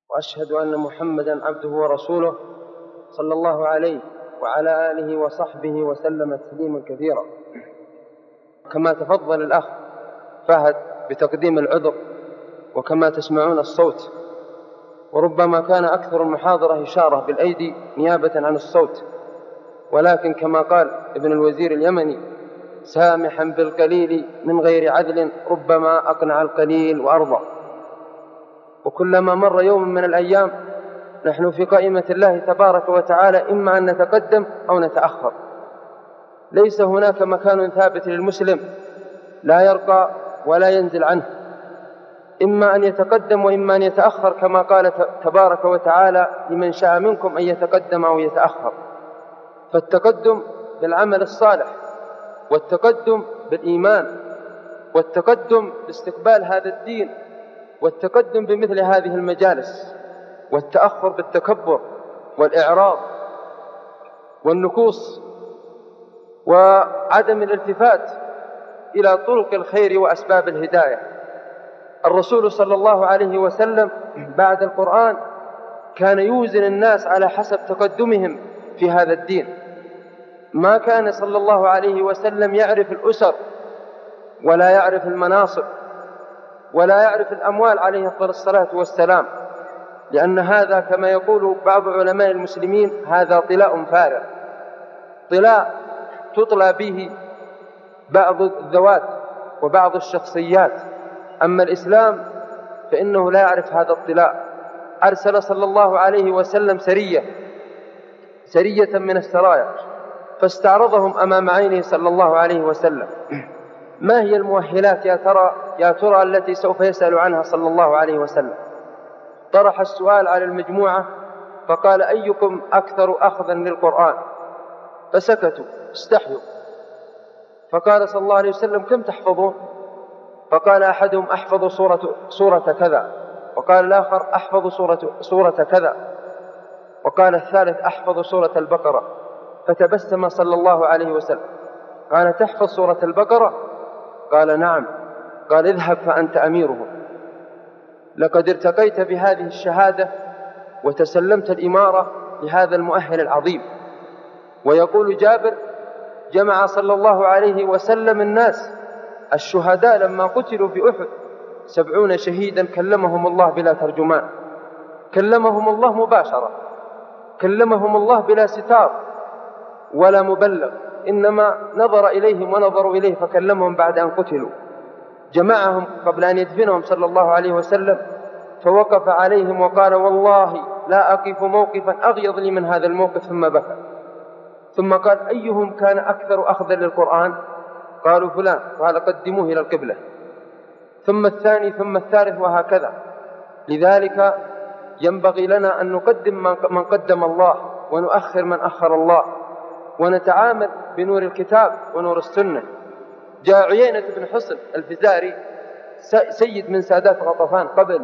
وأشهد أن محمدا عبده ورسوله صلى الله عليه وعلى آله وصحبه وسلم تسليما كثيرا. كما تفضل الأخ فهد بتقديم العذر، وكما تسمعون الصوت، وربما كان أكثر المحاضرة إشارة بالأيدي نيابة عن الصوت، ولكن كما قال ابن الوزير اليمني: سامحا بالقليل من غير عدل ربما أقنع القليل وأرضى. وكلما مر يوم من الأيام نحن في قائمة الله تبارك وتعالى إما أن نتقدم أو نتأخر، ليس هناك مكان ثابت للمسلم لا يرقى ولا ينزل عنه، إما أن يتقدم وإما أن يتأخر، كما قال تبارك وتعالى: لمن شاء منكم أن يتقدم أو يتأخر. فالتقدم بالعمل الصالح، والتقدم بالإيمان، والتقدم باستقبال هذا الدين، والتقدم بمثل هذه المجالس، والتأخر بالتكبر والإعراض والنكوص وعدم الالتفات إلى طرق الخير وأسباب الهداية. الرسول صلى الله عليه وسلم بعد القرآن كان يوزن الناس على حسب تقدمهم في هذا الدين. ما كان صلى الله عليه وسلم يعرف الأسر ولا يعرف المناصب ولا يعرف الأموال عليه أفضل الصلاة والسلام، لأن هذا كما يقول بعض علماء المسلمين هذا طلاء فارغ، طلاء تطلى به بعض الذوات وبعض الشخصيات. أما الإسلام فإنه لا يعرف هذا الطلاء. أرسل صلى الله عليه وسلم سرية من السرايا، فاستعرضهم أمام عينه صلى الله عليه وسلم. ما هي المؤهلات يا ترى التي سوف يسأل عنها صلى الله عليه وسلم؟ طرح السؤال على المجموعة فقال: أيكم أكثر أخذا للقرآن؟ فسكتوا استحيوا. فقال صلى الله عليه وسلم: كم تحفظون؟ فقال أحدهم: أحفظ سورة كذا، وقال الآخر: أحفظ سورة كذا، وقال الثالث: أحفظ سورة البقرة. فتبسم صلى الله عليه وسلم قال: تحفظ سورة البقرة؟ قال: نعم. قال: اذهب فأنت أميرهم، لقد ارتقيت بهذه الشهادة وتسلمت الإمارة لهذا المؤهل العظيم. ويقول جابر: جمع صلى الله عليه وسلم الناس الشهداء لما قتلوا في أحد 70 شهيدا كلمهم الله بلا ترجمان، كلمهم الله مباشرة، كلمهم الله بلا ستار ولا مبلغ، إنما نظر إليهم ونظروا إليه فكلمهم بعد أن قتلوا. جمعهم قبل أن يدفنهم صلى الله عليه وسلم، فوقف عليهم وقال: والله لا أقف موقفا أغيظ لي من هذا الموقف. ثم بكى، ثم قال: أيهم كان أكثر أخذا للقرآن؟ قالوا: فلان. قال: قدموه إلى القبلة. ثم الثاني، ثم الثالث، وهكذا. لذلك ينبغي لنا أن نقدم من قدم الله ونؤخر من أخر الله، ونتعامل بنور الكتاب ونور السنة. جاء عيينة بن حصن الفزاري سيد من سادات غطفان قبل،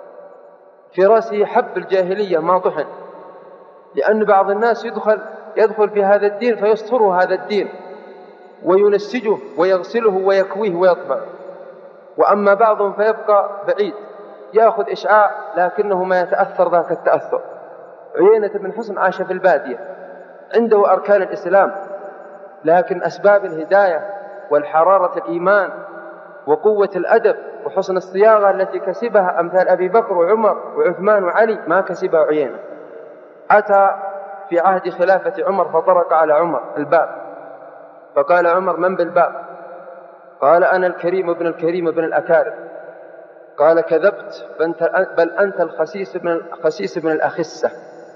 في رأسه حب الجاهلية ما طحن، لأن بعض الناس يدخل في هذا الدين فيسطره هذا الدين وينسجه ويغسله ويكويه ويطبعه، وأما بعضهم فيبقى بعيد يأخذ إشعاع لكنه ما يتأثر ذاك التأثر. عيينة بن حصن عاش في البادية، عنده أركان الإسلام، لكن أسباب الهداية والحرارة الإيمان وقوة الأدب وحسن الصياغة التي كسبها أمثال أبي بكر وعمر وعثمان وعلي ما كسبها عيينة. أتى في عهد خلافة عمر فطرق على عمر الباب، فقال عمر: من بالباب؟ قال: أنا الكريم بن الكريم بن الأكارم. قال: كذبت، بل أنت الخسيس بن الأخسة.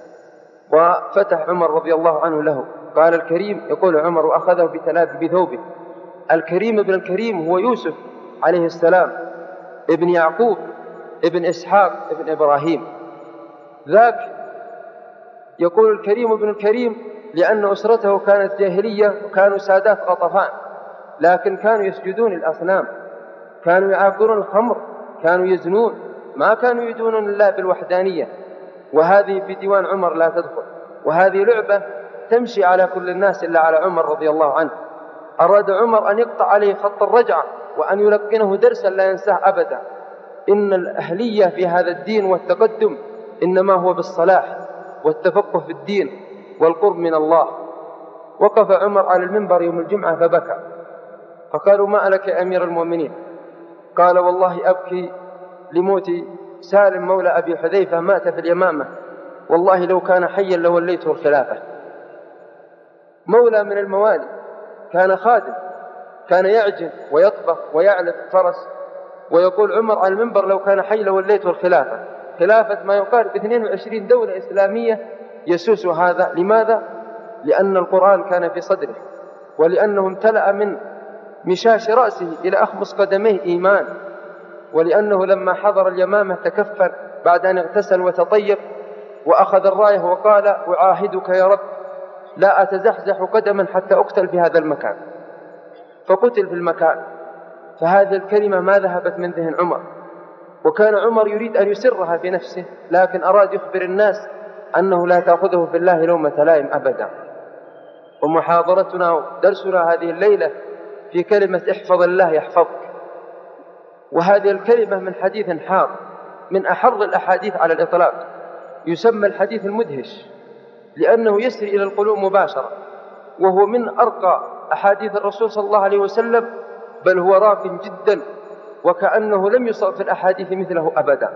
وفتح عمر رضي الله عنه له. قال: الكريم، يقول عمر وأخذه بثوبه، الكريم ابن الكريم هو يوسف عليه السلام ابن يعقوب ابن إسحاق ابن إبراهيم. ذاك يقول الكريم ابن الكريم لأن أسرته كانت جاهلية وكانوا سادات غطفان، لكن كانوا يسجدون الأصنام، كانوا يعاقرون الخمر، كانوا يزنون، ما كانوا يدونون الله بالوحدانية. وهذه في ديوان عمر لا تدخل، وهذه لعبة تمشي على كل الناس إلا على عمر رضي الله عنه. أراد عمر أن يقطع عليه خط الرجعة وأن يلقنه درسا لا ينساه أبدا. إن الأهلية في هذا الدين والتقدم إنما هو بالصلاح والتفقه في الدين والقرب من الله. وقف عمر على المنبر يوم الجمعة فبكى، فقالوا: ما لك يا أمير المؤمنين؟ قال: والله أبكي لموت سالم مولى أبي حذيفة، مات في اليمامة، والله لو كان حيا لوليته الخلافة. مولى من الموالي، كان خادم، كان يعجن ويطبخ ويعلف فرس، ويقول عمر على المنبر: لو كان حي لوليته الخلافة. خلافة ما يقارب 22 دولة إسلامية يسوس هذا. لماذا؟ لأن القرآن كان في صدره، ولأنه امتلأ من مشاش رأسه إلى أخمص قدميه إيمان، ولأنه لما حضر اليمامة تكفر بعد أن اغتسل وتطيب، وأخذ الراية وقال: أعاهدك يا رب لا أتزحزح قدما حتى أقتل في هذا المكان، فقتل في المكان. فهذه الكلمة ما ذهبت من ذهن عمر، وكان عمر يريد أن يسرها في نفسه، لكن أراد يخبر الناس أنه لا تأخذه في الله لومة لائم أبدا. ومحاضرتنا ودرسنا هذه الليلة في كلمة احفظ الله يحفظك، وهذه الكلمة من حديث حار، من أحر الأحاديث على الإطلاق، يسمى الحديث المدهش، لأنه يسري إلى القلوب مباشرة، وهو من أرقى أحاديث الرسول صلى الله عليه وسلم، بل هو راق جدا، وكأنه لم يصب في الأحاديث مثله أبدا.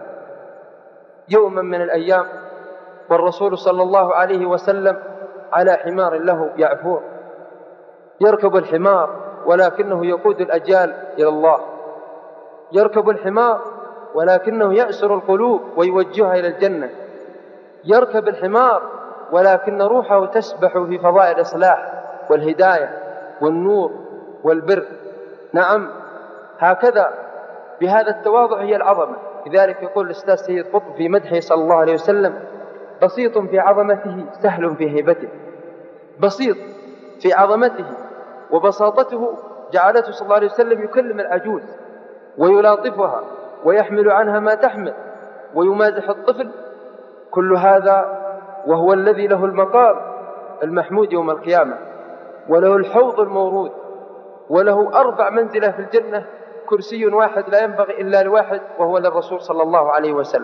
يوما من الأيام والرسول صلى الله عليه وسلم على حمار له يعفور، يركب الحمار ولكنه يقود الأجيال إلى الله، يركب الحمار ولكنه يأسر القلوب ويوجهها إلى الجنة، يركب الحمار ولكن روحه تسبح في فضاء الإصلاح والهداية والنور والبر. نعم، هكذا بهذا التواضع هي العظمة. لذلك يقول الأستاذ سيد قطب في مدحه صلى الله عليه وسلم: بسيط في عظمته سهل في هيبته. بسيط في عظمته، وبساطته جعلته صلى الله عليه وسلم يكلم العجوز ويلاطفها ويحمل عنها ما تحمل ويمازح الطفل، كل هذا وهو الذي له المقام المحمود يوم القيامة، وله الحوض المورود، وله 4 منزلة في الجنة، كرسي واحد لا ينبغي إلا لواحد، وهو للرسول صلى الله عليه وسلم.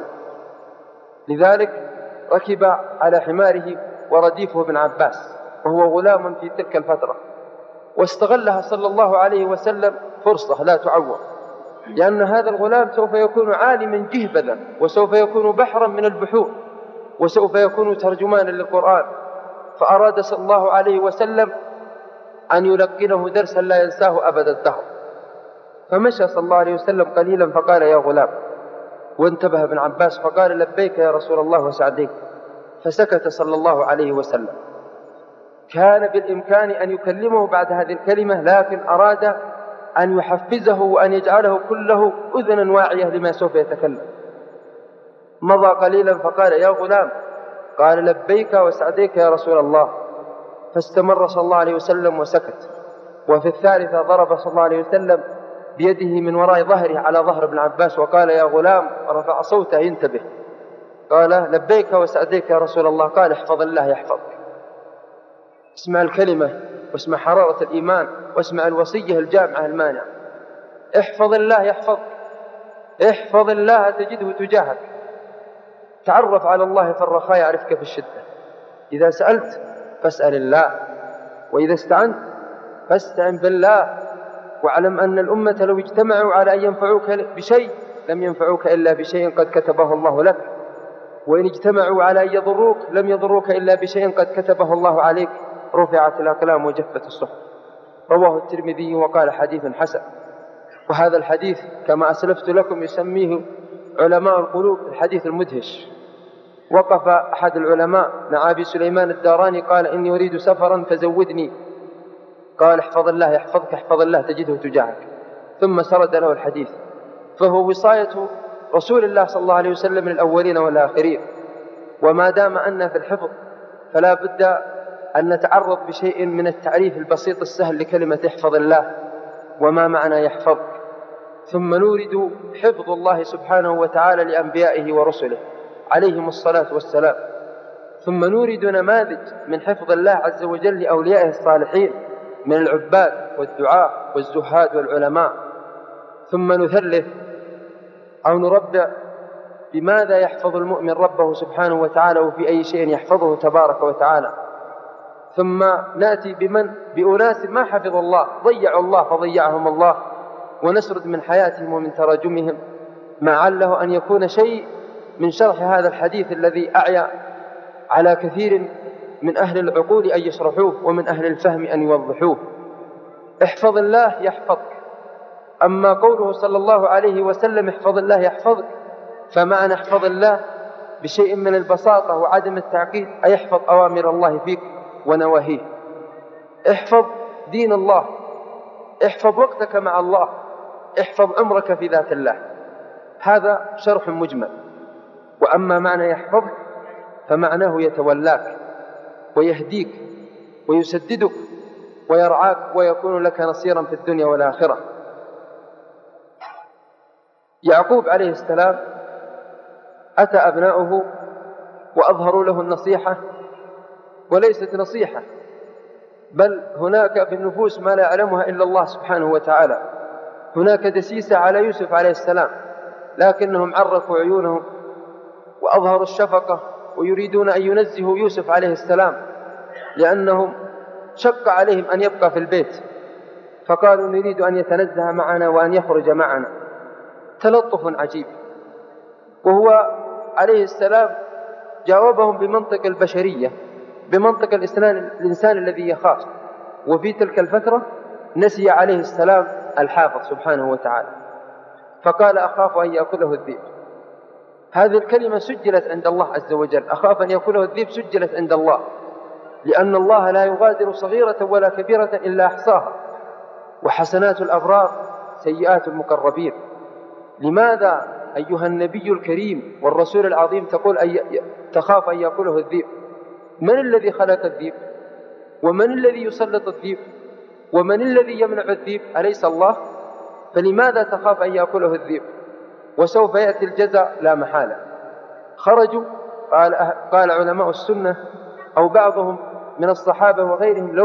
لذلك ركب على حماره ورديفه ابن عباس، وهو غلام في تلك الفترة، واستغلها صلى الله عليه وسلم فرصة لا تعوض، لأن هذا الغلام سوف يكون عالما جهبذا، وسوف يكون بحرا من البحور، وسوف يكون ترجمانا للقرآن. فأراد صلى الله عليه وسلم أن يلقنه درسا لا ينساه أبد الدهر. فمشى صلى الله عليه وسلم قليلا فقال: يا غلام. وانتبه ابن عباس فقال: لبيك يا رسول الله وسعديك. فسكت صلى الله عليه وسلم. كان بالإمكان أن يكلمه بعد هذه الكلمة، لكن أراد أن يحفزه وأن يجعله كله أذنا واعية لما سوف يتكلم. مضى قليلا فقال: يا غلام. قال: لبيك وسعديك يا رسول الله. فاستمر صلى الله عليه وسلم وسكت. وفي الثالثة ضرب صلى الله عليه وسلم بيده من وراء ظهره على ظهر ابن عباس وقال: يا غلام. رفع صوته ينتبه، قال: لبيك وسعديك يا رسول الله. قال: احفظ الله يحفظك. اسمع الكلمة، واسمع حرارة الإيمان، واسمع الوصية الجامعة المانعة. احفظ الله يحفظك، احفظ الله تجده تجاهك. تعرف على الله في الرخاء يعرفك في الشدة. إذا سألت فاسأل الله، وإذا استعنت فاستعن بالله. واعلم أن الأمة لو اجتمعوا على أن ينفعوك بشيء لم ينفعوك إلا بشيء قد كتبه الله لك، وإن اجتمعوا على أن يضروك لم يضروك إلا بشيء قد كتبه الله عليك. رفعت الأقلام وجفت الصحف. رواه الترمذي وقال: حديث حسن. وهذا الحديث كما أسلفت لكم يسميه علماء القلوب الحديث المدهش. وقف أحد العلماء مع أبي سليمان الداراني قال: إني أريد سفرا فزودني. قال: احفظ الله يحفظك، احفظ الله تجده تجاهك. ثم سرد له الحديث. فهو وصاية رسول الله صلى الله عليه وسلم للأولين والآخرين. وما دام أن في الحفظ فلا بد أن نتعرض بشيء من التعريف البسيط السهل لكلمة احفظ الله، وما معنى يحفظك. ثم نورد حفظ الله سبحانه وتعالى لأنبيائه ورسله عليهم الصلاة والسلام. ثم نورد نماذج من حفظ الله عز وجل لأوليائه الصالحين من العباد والدعاء والزهاد والعلماء. ثم نثلث أو نربع بماذا يحفظ المؤمن ربه سبحانه وتعالى وفي أي شيء يحفظه تبارك وتعالى. ثم نأتي بأناس ما حفظ الله، ضيعوا الله فضيعهم الله، ونسرد من حياتهم ومن تراجمهم ما عله أن يكون شيء من شرح هذا الحديث الذي أعيا على كثير من أهل العقول أن يشرحوه ومن أهل الفهم أن يوضحوه. احفظ الله يحفظك. أما قوله صلى الله عليه وسلم احفظ الله يحفظك، فمعنى احفظ الله بشيء من البساطة وعدم التعقيد أي احفظ أوامر الله فيك ونواهيه، احفظ دين الله، احفظ وقتك مع الله، احفظ عمرك في ذات الله. هذا شرح مجمل. وأما معنى يحفظك فمعناه يتولاك ويهديك ويسددك ويرعاك ويكون لك نصيرا في الدنيا والآخرة. يعقوب عليه السلام أتى أبناؤه وأظهروا له النصيحة، وليست نصيحة، بل هناك في النفوس ما لا يعلمها إلا الله سبحانه وتعالى. هناك دسيسة على يوسف عليه السلام، لكنهم عرفوا عيونهم وأظهروا الشفقة ويريدون أن ينزهوا يوسف عليه السلام، لأنهم شق عليهم أن يبقى في البيت، فقالوا نريد أن يتنزه معنا وأن يخرج معنا. تلطف عجيب. وهو عليه السلام جاوبهم بمنطق البشرية، بمنطق الإنسان الذي يخاف. وفي تلك الفترة نسي عليه السلام الحافظ سبحانه وتعالى، فقال أخاف أن يأكله الذئب. هذه الكلمة سجلت عند الله عز وجل، أخاف أن يأكله الذئب سجلت عند الله، لأن الله لا يغادر صغيرة ولا كبيرة إلا أحصاها، وحسنات الأبرار سيئات المقربين. لماذا أيها النبي الكريم والرسول العظيم تقول تخاف أن يأكله الذئب؟ من الذي خلق الذئب؟ ومن الذي يسلط الذئب؟ ومن الذي يمنع الذئب؟ أليس الله؟ فلماذا تخاف أن يأكله الذئب؟ وسوف يأتي الجزاء لا محالة. خرجوا، قال علماء السنة أو بعضهم من الصحابة وغيرهم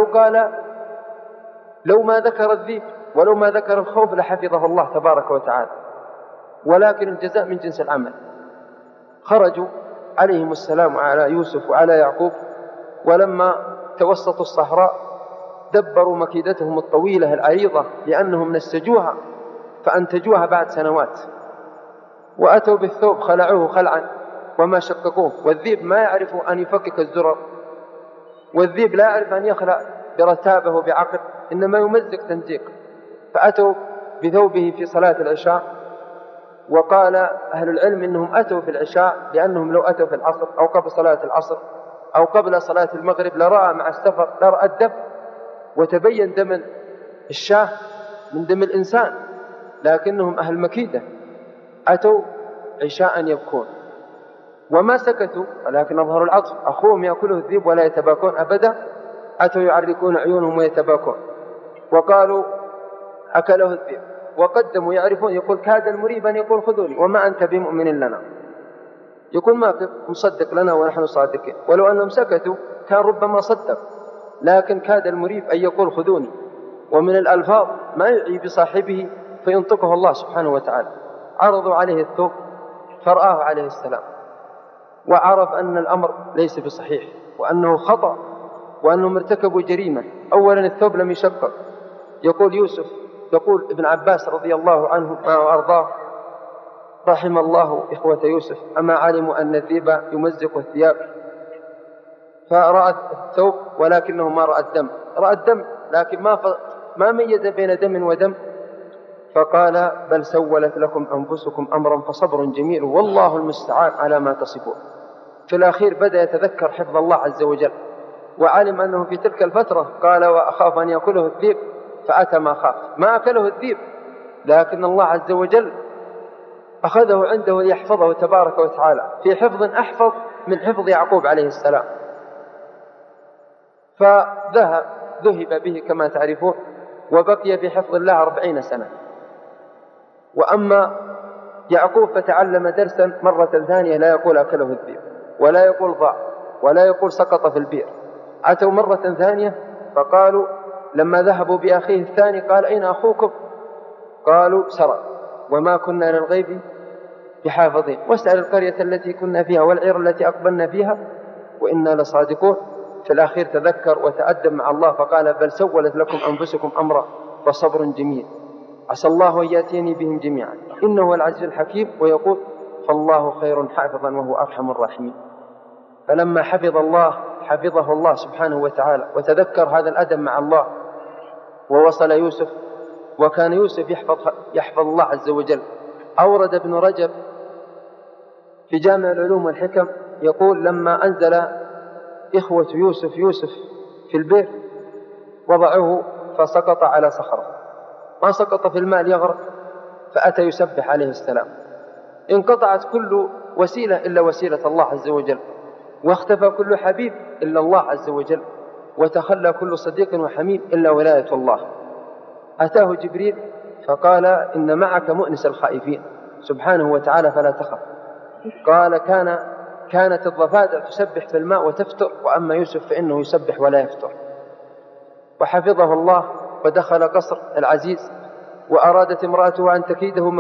لو ما ذكر الذئب ولو ما ذكر الخوف لحفظه الله تبارك وتعالى، ولكن الجزاء من جنس العمل. خرجوا عليهم السلام على يوسف وعلى يعقوب، ولما توسطوا الصحراء دبروا مكيدتهم الطويلة العريضة، لأنهم نسجوها فأنتجوها بعد سنوات، وأتوا بالثوب خلعوه خلعا وما شققوه. والذئب ما يعرف أن يفكك الزرر، والذئب لا يعرف أن يخلع برتابه بعقل، إنما يمزق تمزيق. فأتوا بثوبه في صلاة العشاء، وقال أهل العلم إنهم أتوا في العشاء لأنهم لو أتوا في العصر أو قبل صلاة العصر أو قبل صلاة المغرب لرأى مع السفر لرأى الدم وتبين دم الشاه من دم الإنسان، لكنهم أهل مكيدة أتوا عشاء يبكون وما سكتوا، ولكن أظهروا العطف. أخوهم يأكله الذئب ولا يتباكون أبدا، أتوا يعرقون عيونهم ويتباكون، وقالوا أكله الذئب. وقدموا يعرفون، يقول كاد المريب أن يقول خذوني وما أنت بمؤمن لنا، يقول ما مصدق لنا ونحن صادقين. ولو أنهم سكتوا كان ربما صدق، لكن كاد المريب أن يقول خذوني. ومن الألفاظ ما يعي بصاحبه فينطقه الله سبحانه وتعالى. عرضوا عليه الثوب فرآه عليه السلام، وعرف أن الأمر ليس بصحيح وأنه خطأ وأنهم ارتكبوا جريمة. أولا الثوب لم يشقق. يقول ابن عباس رضي الله عنه وأرضاه رحم الله إخوة يوسف، أما علموا أن الذئب يمزق الثياب. فرأى الثوب ولكنه ما رأى الدم، رأى الدم لكن ما ميز بين دم ودم. فقال بل سولت لكم أنفسكم أمرا فصبر جميل والله المستعان على ما تصفون. في الأخير بدأ يتذكر حفظ الله عز وجل، وعلم أنه في تلك الفترة قال وأخاف أن يأكله الذئب، فأتى ما خاف. ما أكله الذئب، لكن الله عز وجل أخذه عنده ليحفظه تبارك وتعالى في حفظ أحفظ من حفظ يعقوب عليه السلام. فذهب به كما تعرفون، وبقي في حفظ الله 40 سنة. وأما يعقوب فتعلم درسا مرة ثانية، لا يقول أكله الذئب ولا يقول ضاع ولا يقول سقط في البئر. أتوا مرة ثانية فقالوا لما ذهبوا بأخيه الثاني قال أين أخوكم؟ قالوا سرق وما كنا للغيب بحافظين، واسأل القرية التي كنا فيها والعير التي أقبلنا فيها وإنا لصادقون. في الأخير تذكر وتأدب مع الله فقال بل سولت لكم أنفسكم أمرا فصبر جميل عسى الله أن يأتيني بهم جميعا إنه هو العزيز الحكيم. ويقول فالله خير حافظا وهو أرحم الراحمين. فلما حفظه الله سبحانه وتعالى وتذكر هذا الأدب مع الله ووصل يوسف، وكان يوسف يحفظ الله عز وجل. أورد ابن رجب في جامع العلوم والحكم يقول لما أنزل إخوة يوسف في البئر وضعوه فسقط على صخرة، ما سقط في الماء ليغرق، فأتى يسبح عليه السلام. انقطعت كل وسيلة إلا وسيلة الله عز وجل، واختفى كل حبيب إلا الله عز وجل، وتخلى كل صديق وحميم إلا ولاية الله. أتاه جبريل فقال إن معك مؤنس الخائفين سبحانه وتعالى فلا تخف. قال كانت الضفادع تسبح في الماء وتفتر، وأما يوسف فإنه يسبح ولا يفتر. وحفظه الله ودخل قصر العزيز، وأرادت امرأته أن تكيده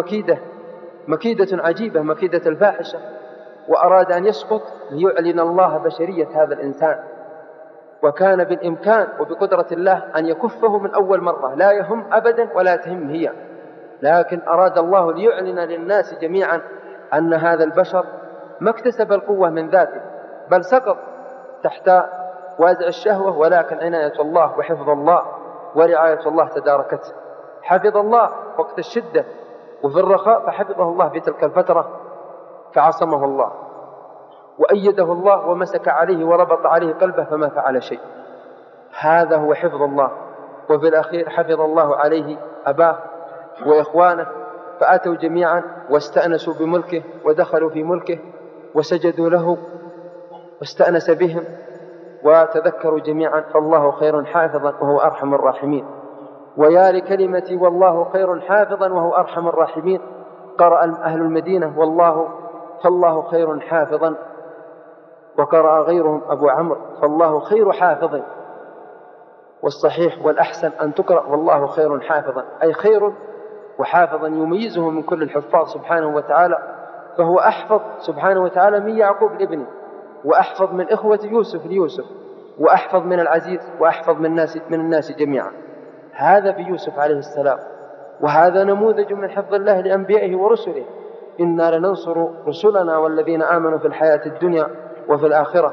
مكيدة عجيبة، مكيدة الفاحشة، وأراد أن يسقط ليعلن الله بشرية هذا الإنسان. وكان بالإمكان وبقدرة الله أن يكفه من أول مرة، لا يهم أبدا ولا تهم هي، لكن أراد الله ليعلن للناس جميعا أن هذا البشر ما اكتسب القوة من ذاته، بل سقط تحت وازع الشهوة، ولكن عناية الله وحفظ الله ورعاية الله تداركته. حفظ الله وقت الشدة وفي الرخاء، فحفظه الله في تلك الفترة فعصمه الله وأيده الله ومسك عليه وربط عليه قلبه فما فعل شيء. هذا هو حفظ الله. وفي الأخير حفظ الله عليه أباه وإخوانه، فأتوا جميعا واستأنسوا بملكه ودخلوا في ملكه وسجدوا له واستأنس بهم وتذكروا جميعا فالله خير حافظا وهو أرحم الراحمين. ويا لكلمتي والله خير حافظا وهو أرحم الراحمين. قرأ أهل المدينة فالله خير حافظا، وقرأ غيرهم أبو عمرو فالله خير حافظ. والصحيح والأحسن أن تقرأ والله خير حافظا، أي خير وحافظا يميزه من كل الحفاظ سبحانه وتعالى، فهو أحفظ سبحانه وتعالى من يعقوب لابنه، وأحفظ من إخوة يوسف ليوسف، وأحفظ من العزيز، وأحفظ من الناس جميعا. هذا في يوسف عليه السلام، وهذا نموذج من حفظ الله لأنبيائه ورسله. إنا لننصر رسلنا والذين آمنوا في الحياة الدنيا وفي الآخرة.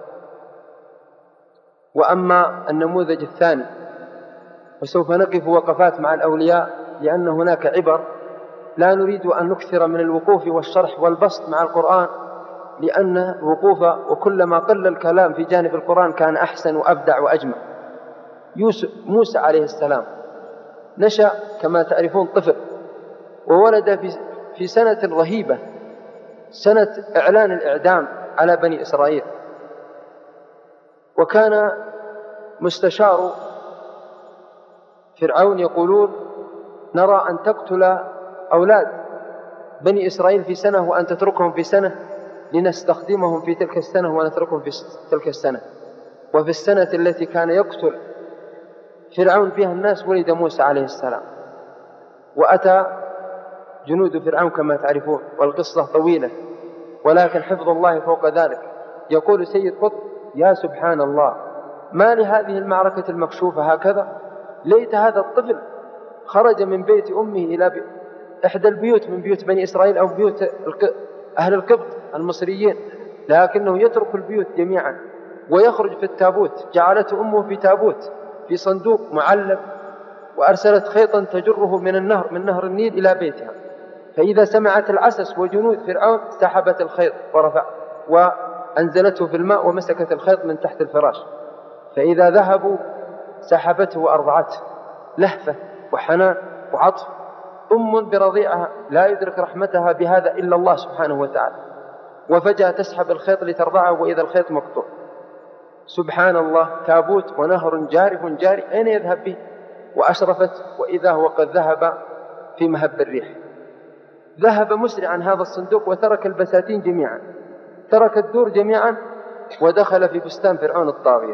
وأما النموذج الثاني، وسوف نقف وقفات مع الأولياء لأن هناك عبر، لا نريد أن نكثر من الوقوف والشرح والبسط مع القرآن، لأن الوقوف وكلما قل الكلام في جانب القرآن كان أحسن وأبدع وأجمل. موسى عليه السلام نشأ كما تعرفون طفل، وولد في سنة رهيبة، سنة إعلان الإعدام على بني إسرائيل، وكان مستشار فرعون يقولون نرى أن تقتل أولاد بني إسرائيل في سنة وأن تتركهم في سنة لنستخدمهم في تلك السنة ونتركهم في تلك السنة. وفي السنة التي كان يقتل فرعون فيها الناس ولد موسى عليه السلام، وأتى جنود فرعون كما تعرفون، والقصة طويلة، ولكن حفظ الله فوق ذلك. يقول سيد قطب يا سبحان الله، ما لهذه المعركة المكشوفة هكذا؟ ليت هذا الطفل خرج من بيت أمه إلى إحدى البيوت من بيوت بني إسرائيل أو بيوت أهل القبط المصريين، لكنه يترك البيوت جميعا ويخرج في التابوت. جعلته أمه في تابوت في صندوق معلب، وأرسلت خيطا تجره من نهر النيل إلى بيتها، فإذا سمعت العسس وجنود فرعون سحبت الخيط وأنزلته في الماء ومسكت الخيط من تحت الفراش، فإذا ذهبوا سحبته وأرضعته. لهفة وحنان وعطف، أم برضيعها لا يدرك رحمتها بهذا إلا الله سبحانه وتعالى، وفجأة تسحب الخيط لترضعه وإذا الخيط مقطوع. سبحان الله، تابوت ونهر جاري أين يذهب به؟ وأشرفت وإذا هو قد ذهب في مهب الريح. ذهب مسرعا هذا الصندوق وترك البساتين جميعا، ترك الدور جميعا، ودخل في بستان فرعون الطاغية.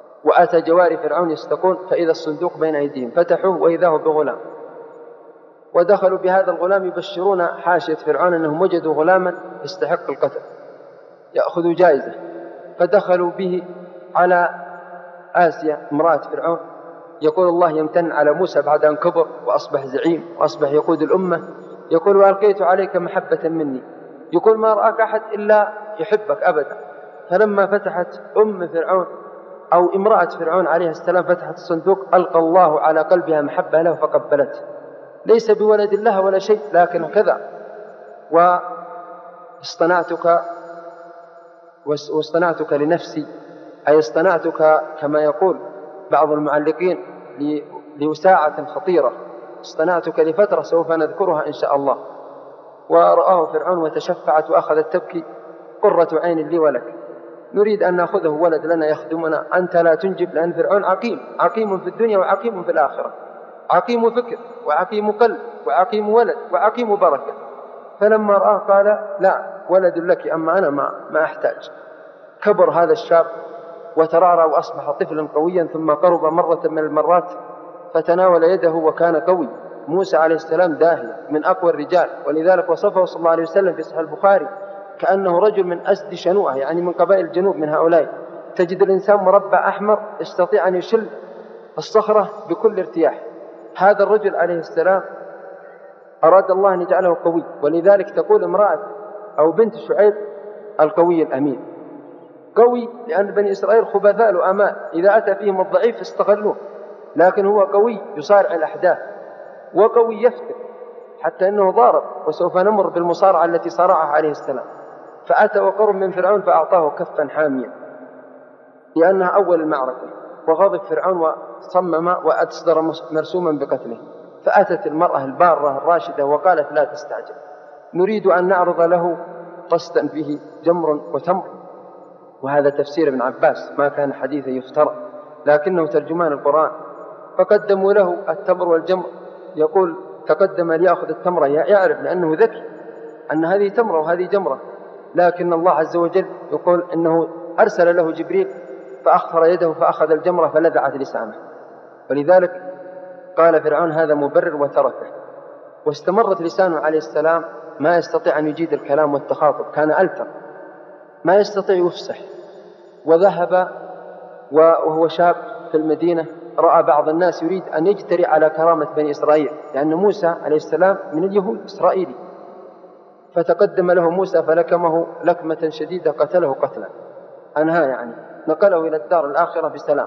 وأتى جواري فرعون يستقون، فإذا الصندوق بين أيديهم، فتحوه وإذا هو بغلام. ودخلوا بهذا الغلام يبشرون حاشية فرعون أنهم وجدوا غلاما يستحق القتل يأخذ جائزة، فدخلوا به على آسيا امرأة فرعون. يقول الله يمتن على موسى بعد أن كبر وأصبح زعيم وأصبح يقود الأمة، يقول وألقيت عليك محبة مني، يقول ما رآك أحد إلا يحبك أبدا. فلما فتحت أم فرعون أو امرأة فرعون عليه السلام فتحت الصندوق ألقى الله على قلبها محبة له فقبلته، ليس بولد لها ولا شيء، لكن كذا واصطنعتك لنفسي، أي اصطنعتك كما يقول بعض المعلقين لوساعة خطيرة، اصطنعتك لفترة سوف نذكرها إن شاء الله. ورآه فرعون وتشفعت وأخذت تبكي قرة عين لي ولك، نريد أن نأخذه ولد لنا يخدمنا، أنت لا تنجب، لأن فرعون عقيم في الدنيا وعقيم في الآخرة، عقيم فكر وعقيم قلب وعقيم ولد وعقيم بركة. فلما رآه قال لا ولد لك، أما أنا ما أحتاج. كبر هذا الشاب وترعرع وأصبح طفلا قويا، ثم قرب مرة من المرات فتناول يده وكان قوي. موسى عليه السلام داهية من أقوى الرجال، ولذلك وصفه صلى الله عليه وسلم في صحيح البخاري كأنه رجل من أسد شنوءة، يعني من قبائل الجنوب من هؤلاء. تجد الإنسان مربع أحمر يستطيع أن يشل الصخرة بكل ارتياح. هذا الرجل عليه السلام أراد الله أن يجعله قوي، ولذلك تقول امرأة أو بنت شعيب القوي الأمين. قوي لأن بني إسرائيل خبثاء لؤماء، إذا أتى فيهم الضعيف استغلوه، لكن هو قوي يصارع الأحداث، وقوي يفتر، حتى أنه ضارب، وسوف نمر بالمصارعة التي صارعها عليه السلام. فأتى وقرب من فرعون فأعطاه كفا حاميا لأنها أول المعركة، وغضب فرعون وصمم وأصدر مرسوما بقتله. فأتت المرأة البارة الراشدة وقالت لا تستعجل، نريد أن نعرض له طستا فيه جمر وتمر. وهذا تفسير ابن عباس، ما كان حديثا يفترى، لكنه ترجمان القرآن. فقدموا له التمر والجمر، يقول تقدم ليأخذ التمرة، يعرف لأنه ذكي أن هذه تمرة وهذه جمرة، لكن الله عز وجل يقول إنه أرسل له جبريل فأخر يده فأخذ الجمرة فلدعت لسانه. ولذلك قال فرعون هذا مبرر وتركه، واستمرت لسانه عليه السلام ما يستطيع أن يجيد الكلام والتخاطب، كان ألتر ما يستطيع يفصح. وذهب وهو شاب في المدينة، رأى بعض الناس يريد أن يجتري على كرامة بني إسرائيل، لأن موسى عليه السلام من اليهود إسرائيلي، فتقدم له موسى فلكمه لكمة شديدة قتله قتلا أنهى، يعني نقله إلى الدار الآخرة بسلام.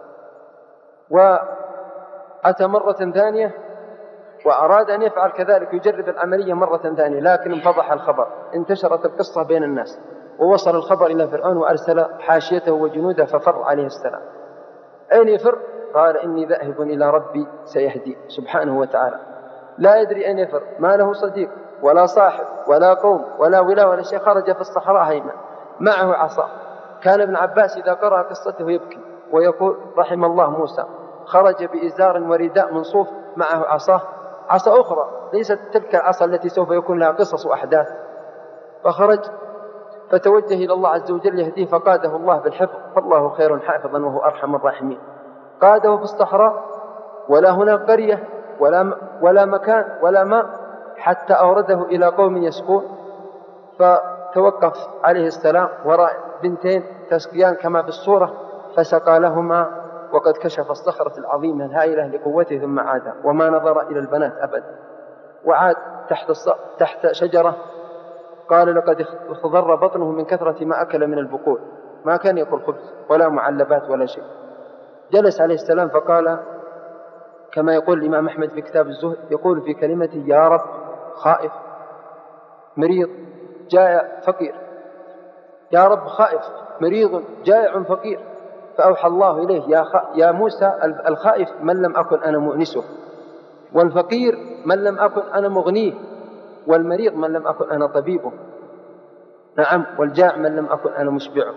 وأتى مرة ثانية وأراد أن يفعل كذلك، يجرب العملية مرة ثانية، لكن انفضح الخبر، انتشرت القصة بين الناس، ووصل الخبر إلى فرعون وأرسل حاشيته وجنوده ففر عليه السلام. أين يفر؟ قال إني ذاهب إلى ربي سيهدي سبحانه وتعالى. لا يدري أين يفر، ما له صديق ولا صاحب ولا قوم ولا ولا ولا شيء، خرج في الصحراء هيما معه عصا. كان ابن عباس إذا قرأ قصته يبكي ويقول رحم الله موسى، خرج بإزار ورداء من صوف، معه عصا أخرى ليست تلك العصا التي سوف يكون لها قصص وأحداث. فخرج فتوجه إلى الله عز وجل يهديه، فقاده الله بالحفظ، فالله خير حافظا وهو أرحم الراحمين. قاده في الصحراء، ولا هناك قرية ولا مكان ولا ماء، حتى أورده إلى قوم يسقون. فتوقف عليه السلام وراء بنتين تسقيان كما في الصورة، فسقى لهما وقد كشف الصخرة العظيمة الهائلة لقوته، ثم عاد وما نظر إلى البنات أبدا، وعاد تحت شجرة. قال لقد اخضر بطنه من كثرة ما أكل من البقول، ما كان يأكل خبز ولا معلبات ولا شيء. جلس عليه السلام فقال كما يقول الإمام أحمد في كتاب الزهد، يقول في كلمته يا رب خائف مريض جائع فقير، يا رب خائف مريض جائع فقير. فأوحى الله إليه يا موسى الخائف من لم أكن أنا مؤنسه، والفقير من لم أكن أنا مغنيه، والمريض من لم أكن أنا طبيبه، نعم، والجائع من لم أكن أنا مشبعه.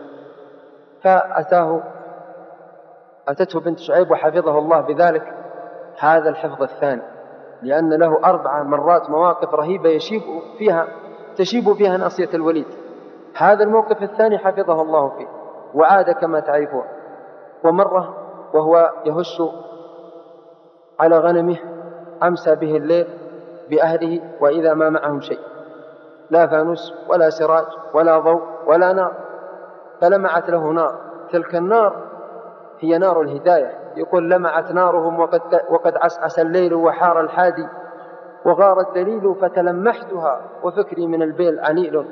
أتته بنت شعيب وحفظه الله بذلك هذا الحفظ الثاني، لأن له 4 مرات مواقف رهيبة تشيب فيها ناصية الوليد. هذا الموقف الثاني حفظه الله فيه، وعاد كما تعرفون. ومرة وهو يهش على غنمه أمسى به الليل بأهله وإذا ما معهم شيء، لا فانوس ولا سراج ولا ضوء ولا نار، فلمعت له نار. تلك النار هي نار الهداية. يقول لمعت نارهم وقد عسعس الليل وحار الحادي وغار الدليل فتلمحتها وفكري من البيل عليل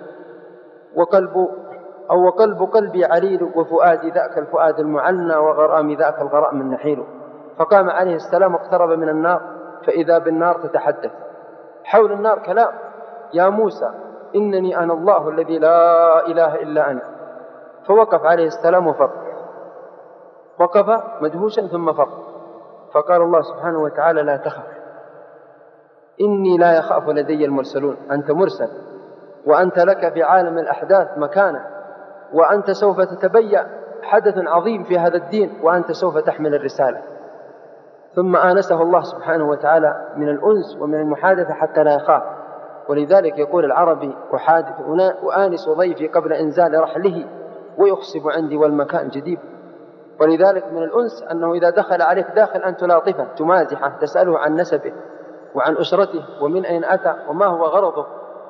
وقلب قلبي عليل وفؤادي ذاك الفؤاد المعنى وغرامي ذاك الغرام النحيل. فقام عليه السلام واقترب من النار فإذا بالنار تتحدث. حول النار كلام: يا موسى إنني أنا الله الذي لا إله إلا أنا. فوقف عليه السلام وفر، وقف مدهوشا ثم فر، فقال الله سبحانه وتعالى: لا تخف، إني لا يخاف لدي المرسلون. أنت مرسل، وأنت لك في عالم الأحداث مكانة، وأنت سوف تتبيأ حدث عظيم في هذا الدين، وأنت سوف تحمل الرسالة. ثم آنسه الله سبحانه وتعالى من الأنس ومن المحادثة حتى لا يخاف. ولذلك يقول العربي: أؤانس ضيفي قبل إنزال رحله ويخصب عندي والمكان جديد. ولذلك من الأنس أنه إذا دخل عليك داخل أن تلاطفه، تمازحه، تسأله عن نسبه وعن أسرته ومن أين أتى وما هو غرضه.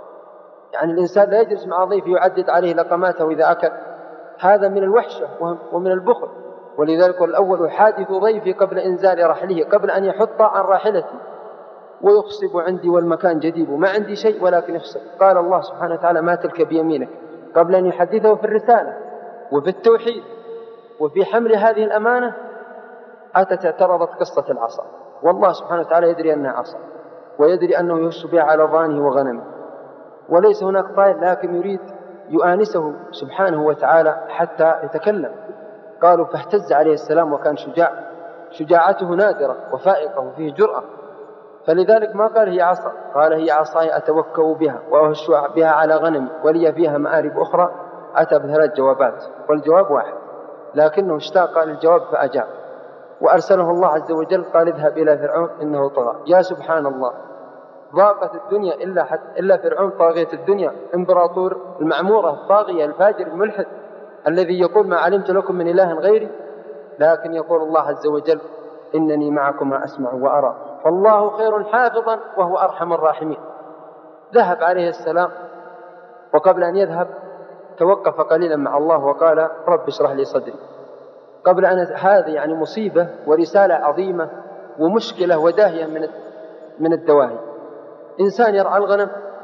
يعني الإنسان لا يجلس مع ضيفه يعدد عليه لقماته إذا أكل، هذا من الوحشة ومن البخل. ولذلك الأول: أحادث ضيفي قبل إنزال رحله، قبل أن يحط عن راحلتي، ويخصب عندي والمكان جديد، ما عندي شيء ولكن يخصب. قال الله سبحانه وتعالى: ما تلك بيمينك، قبل أن يحدثه في الرسالة وفي التوحيد وفي حمل هذه الأمانة. أتت اعترضت قصة العصا، والله سبحانه وتعالى يدري أنها عصا، ويدري أنه يهش بها على ضانه وغنمه، وليس هناك طائر، لكن يريد يؤانسه سبحانه وتعالى حتى يتكلم. قالوا: فاهتز عليه السلام وكان شجاع، شجاعته نادرة وفائقة وفيه جرأة، فلذلك ما قال هي عصا، قال: هي عصاي أتوكأ بها وأهش بها على غنمي ولي فيها مآرب أخرى. أتى بثلاث جوابات والجواب واحد، لكنه اشتاق للجواب فأجاب، وأرسله الله عز وجل قال: اذهب إلى فرعون إنه طغى. يا سبحان الله، ضاقت الدنيا إلا فرعون طاغية الدنيا، إمبراطور المعمورة الطاغية الفاجر الملحد الذي يقول: ما علمت لكم من إله غيري. لكن يقول الله عز وجل: إنني معكما أسمع وأرى، فالله خير حافظا وهو أرحم الراحمين. ذهب عليه السلام، وقبل أن يذهب توقف قليلا مع الله وقال: رب اشرح لي صدري. قبل أن هذه يعني مصيبة ورسالة عظيمة ومشكلة وداهية من الدواهي. إنسان يرعى الغنم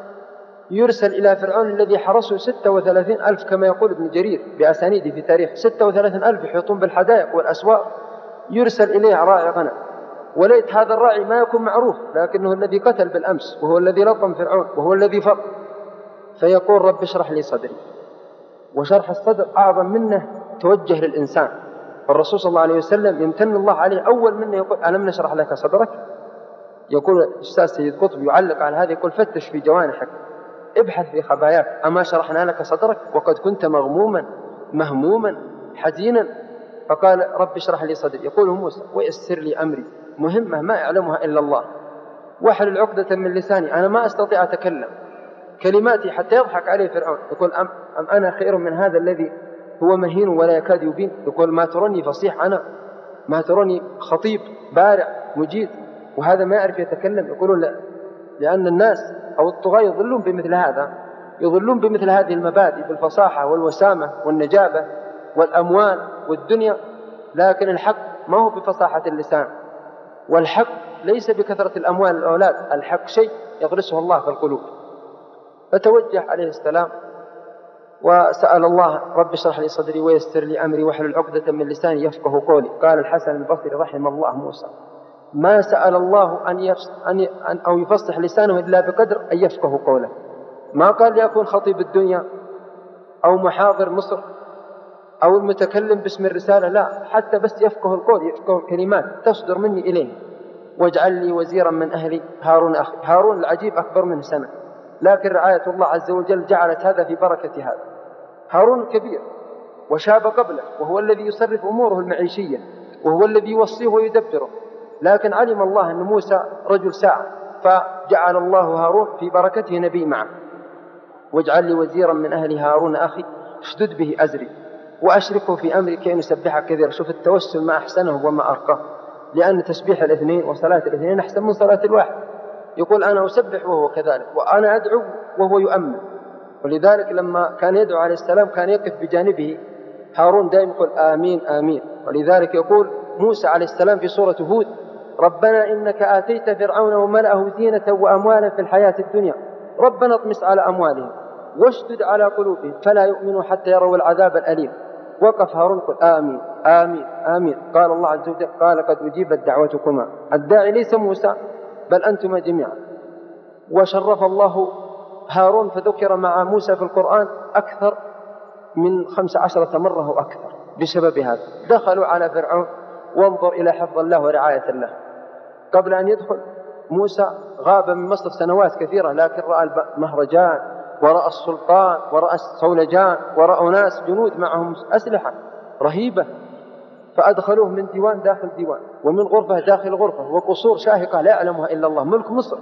يرسل إلى فرعون الذي حرسه 36,000 كما يقول ابن جرير بأسانيده في تاريخ، 36,000 يحيطون بالحدائق والأسواق، يرسل إليه راعي غنم. وليت هذا الراعي ما يكون معروف، لكنه الذي قتل بالأمس، وهو الذي لطم فرعون، وهو الذي فر. فيقول: رب اشرح لي صدري. وشرح الصدر أعظم منه توجه للإنسان. فالرسول صلى الله عليه وسلم يمتن الله عليه أول منه يقول: ألم نشرح لك صدرك؟ يقول الأستاذ سيد قطب يعلق على هذا يقول: فتش في جوانحك، ابحث في خباياك، أما شرحنا لك صدرك وقد كنت مغموما مهموما حزينا. فقال: رب اشرح لي صدري. يقول موسى: ويسر لي أمري، مهمة ما يعلمها إلا الله، واحلل عقدة من لساني، أنا ما أستطيع أتكلم كلماتي حتى يضحك عليه فرعون. يقول: أم أنا خير من هذا الذي هو مهين ولا يكاد يبين. يقول: ما تروني فصيح أنا، ما تروني خطيب بارع مجيد، وهذا ما يعرف يتكلم. يقولون: لا، لأن الناس أو الطغاة يظلون بمثل هذا، يظلون بمثل هذه المبادئ بالفصاحة والوسامة والنجابة والأموال والدنيا. لكن الحق ما هو بفصاحة اللسان، والحق ليس بكثرة الأموال والأولاد، الحق شيء يغرسه الله في القلوب. فتوجه عليه السلام وسأل الله: رب اشرح لي صدري ويسر لي أمري واحلل عقدة من لساني يفقه قولي. قال الحسن البصري رحمه الله موسى: ما سأل الله أن يفصح لسانه إلا بقدر أن يفقه قوله. ما قال ليكون خطيب الدنيا أو محاضر مصر أو المتكلم باسم الرسالة، لا، حتى بس يفقه القول، يفقه الكلمات تصدر مني إليه. واجعل لي وزيرا من أهلي هارون أخي. هارون العجيب أكبر منه سنة، لكن رعاية الله عز وجل جعلت هذا في بركة هذا. هارون كبير وشاب قبله، وهو الذي يصرف أموره المعيشية، وهو الذي يوصيه ويدبره، لكن علم الله أن موسى رجل ساعة، فجعل الله هارون في بركته نبي معه. واجعل لي وزيرا من أهل هارون أخي اشدد به أزري وأشركه في أمري كي نسبحك كثيرا. شوف التوسل ما أحسنه وما أرقاه، لأن تسبيح الاثنين وصلاة الاثنين أحسن من صلاة الواحد. يقول أنا أسبح وهو كذلك، وأنا أدعو وهو يؤمن. ولذلك لما كان يدعو عليه السلام كان يقف بجانبه هارون دائما يقول آمين آمين. ولذلك يقول موسى عليه السلام في سورة هود: ربنا إنك آتيت فرعون وملأه زينة وأموالا في الحياة الدنيا ربنا اطمس على أموالهم واشدد على قلوبهم فلا يؤمنوا حتى يروا العذاب الأليم. وقف هارون يقول آمين آمين آمين. قال الله عز وجل: قال قد أجيبت دعوتكما. الداعي ليس موسى بل أنتما جميعا. وشرف الله هارون فذكر مع موسى في القرآن أكثر من 15 مرة وأكثر بسبب هذا. دخلوا على فرعون، وانظر إلى حفظ الله ورعاية الله. قبل أن يدخل موسى غاب من مصر سنوات كثيرة، لكن رأى المهرجان ورأى السلطان ورأى الصولجان ورأى ناس جنود معهم أسلحة رهيبة، فأدخلوه من ديوان داخل ديوان، ومن غرفة داخل غرفة، وقصور شاهقة لا يعلمها إلا الله، ملك مصر.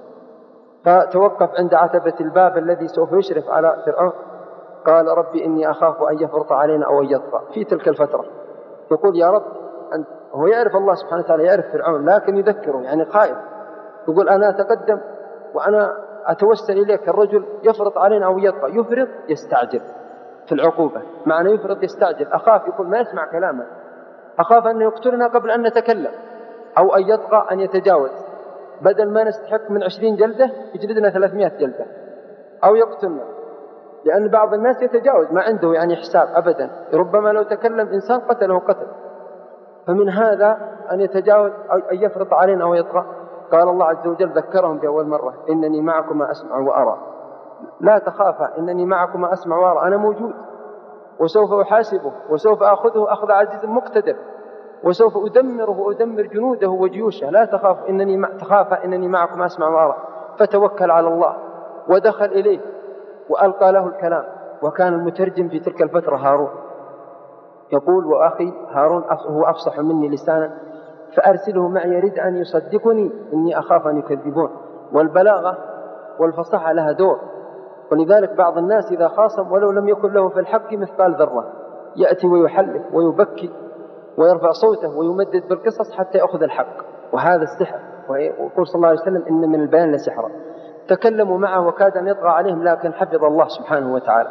فتوقف عند عتبة الباب الذي سوف يشرف على فرعون، قال: ربي إني أخاف أن يفرط علينا أو أن يطغى. في تلك الفترة يقول: يا رب أنت. هو يعرف الله سبحانه وتعالى، يعرف فرعون، لكن يذكره، يعني خائف. يقول: أنا أتقدم وأنا أتوسل إليك، الرجل يفرط علينا أو يطغى. يفرط يستعجل في العقوبة، معنى يفرط يستعجل. أخاف، يقول ما يسمع كلامه، أخاف أن يقتلنا قبل أن نتكلم، أو أن يطغى أن يتجاوز، بدل ما نستحق من 20 جلدة يجلدنا 300 جلدة، أو يقتلنا. لأن بعض الناس يتجاوز، ما عنده يعني حساب أبدا، ربما لو تكلم إنسان قتله قتل. فمن هذا أن يتجاوز أو أن يفرط علينا أو يطغى. قال الله عز وجل ذكرهم بأول مرة: إنني معكما أسمع وأرى. لا تخافا، إنني معكما أسمع وأرى، أنا موجود، وسوف أحاسبه، وسوف أخذه أخذ عزيز مقتدر، وسوف أدمره وأدمر جنوده وجيوشه. لا تخافا إنني معكم أسمع وأرى. فتوكل على الله ودخل إليه وألقى له الكلام. وكان المترجم في تلك الفترة هارون. يقول: وأخي هارون هو أفصح مني لسانا فأرسله معي يريد أن يصدقني إني أخاف أن يكذبون. والبلاغة والفصاحة لها دور. ولذلك بعض الناس إذا خاصم ولو لم يكن له في الحق مثقال ذرة يأتي ويحلف ويبكي ويرفع صوته ويمدد بالقصص حتى يأخذ الحق، وهذا السحر. ويقول صلى الله عليه وسلم: إن من البيان لسحرا. تكلموا معه وكاد أن يطغى عليهم، لكن حفظ الله سبحانه وتعالى.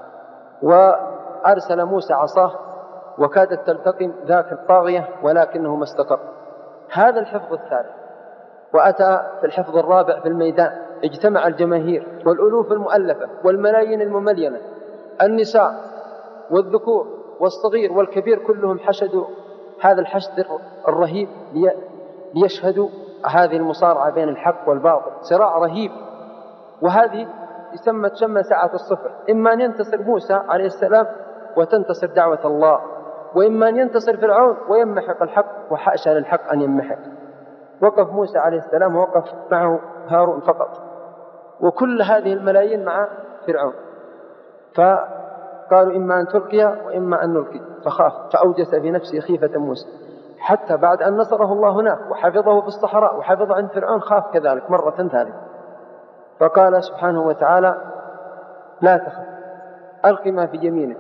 وأرسل موسى عصاه وكادت تلتقم ذاك الطاغية ولكنه ما استقر. هذا الحفظ الثالث. وأتى في الحفظ الرابع في الميدان، اجتمع الجماهير والألوف المؤلفة والملايين المملينة، النساء والذكور والصغير والكبير، كلهم حشدوا هذا الحشد الرهيب ليشهدوا هذه المصارعة بين الحق والباطل، صراع رهيب. وهذه تسمى ساعة الصفر، إما أن ينتصر موسى عليه السلام وتنتصر دعوة الله، وإما أن ينتصر فرعون ويمحق الحق، وحاشا للحق أن يمحق. وقف موسى عليه السلام ووقف معه هارون فقط، وكل هذه الملايين مع فرعون. فقالوا: إما أن تلقي وإما أن نلقي. فخاف، فأوجس في نفسه خيفة موسى، حتى بعد أن نصره الله هناك وحفظه في الصحراء وحفظه عند فرعون خاف كذلك مرة ثالثة. فقال سبحانه وتعالى: لا تخف، ألق ما في يمينك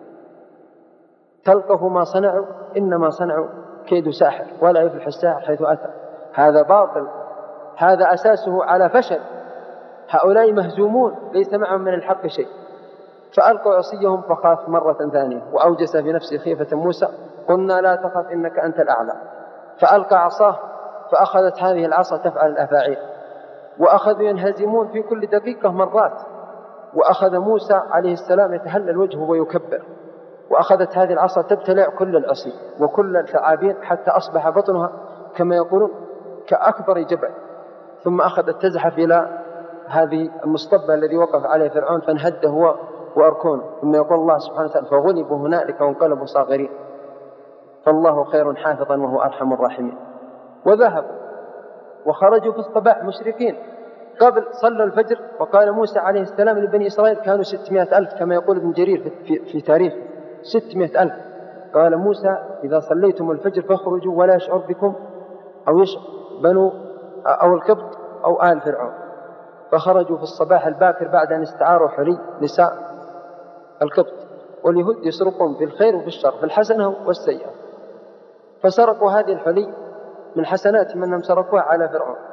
تلقف ما صنعوا إنما صنعوا كيد ساحر ولا يفلح الساحر حيث أتى. هذا باطل، هذا أساسه على فشل، هؤلاء مهزومون ليس معهم من الحق شيء. فألقوا عصيهم فخاف مرة ثانية وأوجس في نفسه خيفة موسى. قلنا: لا تخف إنك أنت الأعلى. فألقى عصاه فأخذت هذه العصا تفعل الأفاعيل، وأخذوا ينهزمون في كل دقيقة مرات. وأخذ موسى عليه السلام يتهلل وجهه ويكبر، وأخذت هذه العصا تبتلع كل العصي وكل الثعابين حتى أصبح بطنها كما يقولون كأكبر جبل. ثم أخذت تزحف إلى هذه المصطبة الذي وقف عليه فرعون فانهد هو وأركونه. ثم يقول الله سبحانه وتعالى: فغلبوا هنالك وانقلبوا صاغرين فالله خير حافظا وهو أرحم الراحمين. وذهبوا وخرجوا في الصباح مشركين. قبل صلى الفجر، وقال موسى عليه السلام لبني إسرائيل كانوا 600,000 كما يقول ابن جرير في تاريخ 600,000. قال موسى: إذا صليتم الفجر فاخرجوا ولا يشعر بكم أو يشعر بنو أو القبط أو آل فرعون. فخرجوا في الصباح الباكر بعد أن استعاروا حلي نساء القبط، واليهود يسرقون في الخير وفي الشر، في الحسنة والسيئة. فسرقوا هذه الحلي من حسناتهم أنهم سرقوها على فرعون،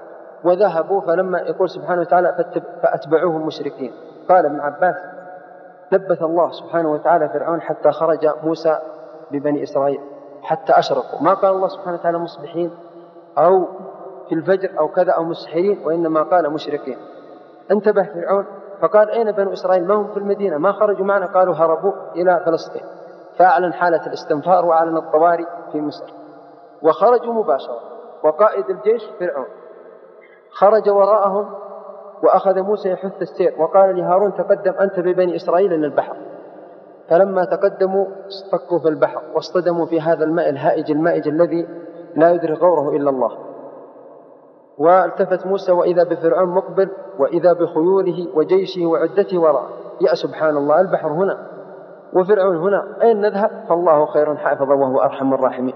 وذهبوا، فلما يقول سبحانه وتعالى فأتبعوهم مشركين. قال ابن عباس: ثبت الله سبحانه وتعالى فرعون حتى خرج موسى ببني إسرائيل حتى أشرقوا، ما قال الله سبحانه وتعالى مصبحين أو في الفجر أو كذا أو مسحرين، وإنما قال مشركين. انتبه فرعون فقال: أين بنو إسرائيل؟ ما هم في المدينة، ما خرجوا معنا؟ قالوا: هربوا إلى فلسطين. فأعلن حالة الاستنفار وأعلن الطوارئ في مصر، وخرجوا مباشرة، وقائد الجيش فرعون خرج وراءهم، وأخذ موسى يحث السير، وقال لهارون: تقدم أنت ببني إسرائيل إلى البحر. فلما تقدموا اصطكوا في البحر واصطدموا في هذا الماء الهائج المائج الذي لا يدرك غوره إلا الله. والتفت موسى وإذا بفرعون مقبل، وإذا بخيوله وجيشه وعدته وراءه. يا سبحان الله، البحر هنا وفرعون هنا، أين نذهب؟ فالله خير حافظا وهو أرحم الراحمين.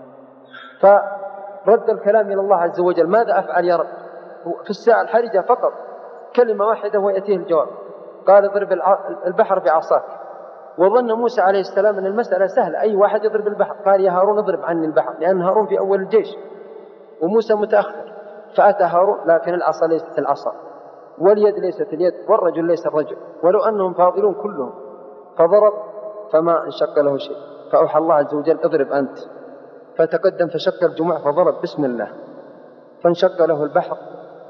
فرد الكلام إلى الله عز وجل: ماذا أفعل يا رب؟ في الساعة الحرجة فقط كلمة واحدة ويأتيه الجواب. قال: اضرب البحر بعصاك. وظن موسى عليه السلام أن المسألة سهلة، أي واحد يضرب البحر. قال: يا هارون اضرب عني البحر، لأن هارون في أول الجيش وموسى متأخر. فأتى هارون، لكن العصا ليست العصا، واليد ليست اليد، والرجل ليس الرجل، ولو أنهم فاضلون كلهم. فضرب فما انشق له شيء، فأوحى الله عز وجل: اضرب أنت. فتقدم فشق الجموع فضرب بسم الله، فانشق له البحر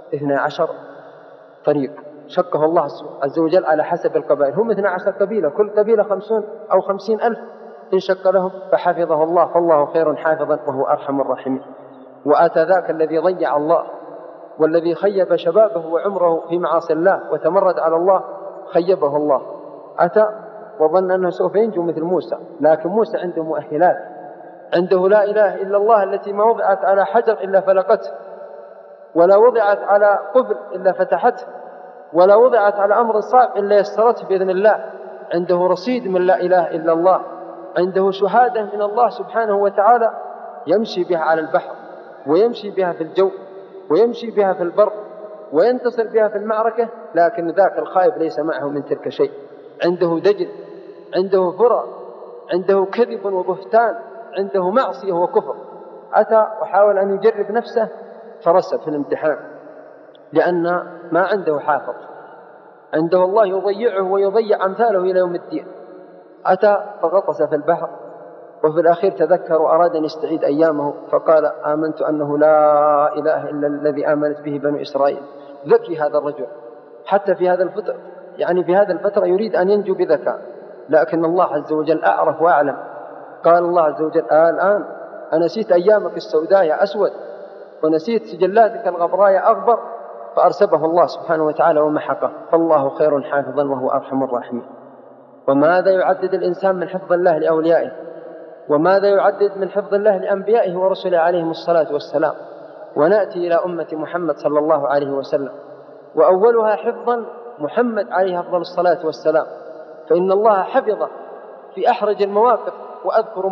12 طريق، شقه الله عز وجل على حسب القبائل. هم 12 قبيلة، كل قبيلة 50 أو 50,000 انشق لهم، فحفظه الله، فالله خير حافظا وهو أرحم الراحمين. وأتى ذاك الذي ضيع الله، والذي خيب شبابه وعمره في معاصي الله وتمرد على الله، خيبه الله. أتى وظن أنه سوف ينجو مثل موسى، لكن موسى عنده مؤهلات، عنده لا إله إلا الله التي ما وضعت على حجر إلا فلقته، ولا وضعت على قفل إلا فتحته، ولا وضعت على أمر صعب إلا يسرته بإذن الله. عنده رصيد من لا إله إلا الله، عنده شهادة من الله سبحانه وتعالى، يمشي بها على البحر، ويمشي بها في الجو، ويمشي بها في البر، وينتصر بها في المعركة. لكن ذاك الخائف ليس معه من تلك شيء، عنده دجل، عنده فرع، عنده كذب وبهتان، عنده معصية وكفر. أتى وحاول أن يجرب نفسه فرسب في الامتحان، لأن ما عنده حافظ، عنده الله يضيعه ويضيع أمثاله إلى يوم الدين. أتى فغطس في البحر، وفي الأخير تذكر وأراد أن يستعيد أيامه، فقال: آمنت أنه لا إله إلا الذي آمنت به بنو إسرائيل. ذكي هذا الرجل، حتى في هذا الفترة، يعني في هذا الفترة يريد أن ينجو بذكاء، لكن الله عز وجل أعرف وأعلم. قال الله عز وجل: الآن أنسيت أيامك السوداء يا أسود، ونسيت سجلاتك الغبراء يا أغبر. فأرسبه الله سبحانه وتعالى ومحقه، فالله خير حافظا وهو أرحم الراحمين. وماذا يعدد الإنسان من حفظ الله لأوليائه، وماذا يعدد من حفظ الله لأنبيائه ورسله عليهم الصلاة والسلام. ونأتي إلى أمة محمد صلى الله عليه وسلم، وأولها حفظا محمد عليه أفضل الصلاة والسلام، فإن الله حفظه في أحرج المواقف. وأذكر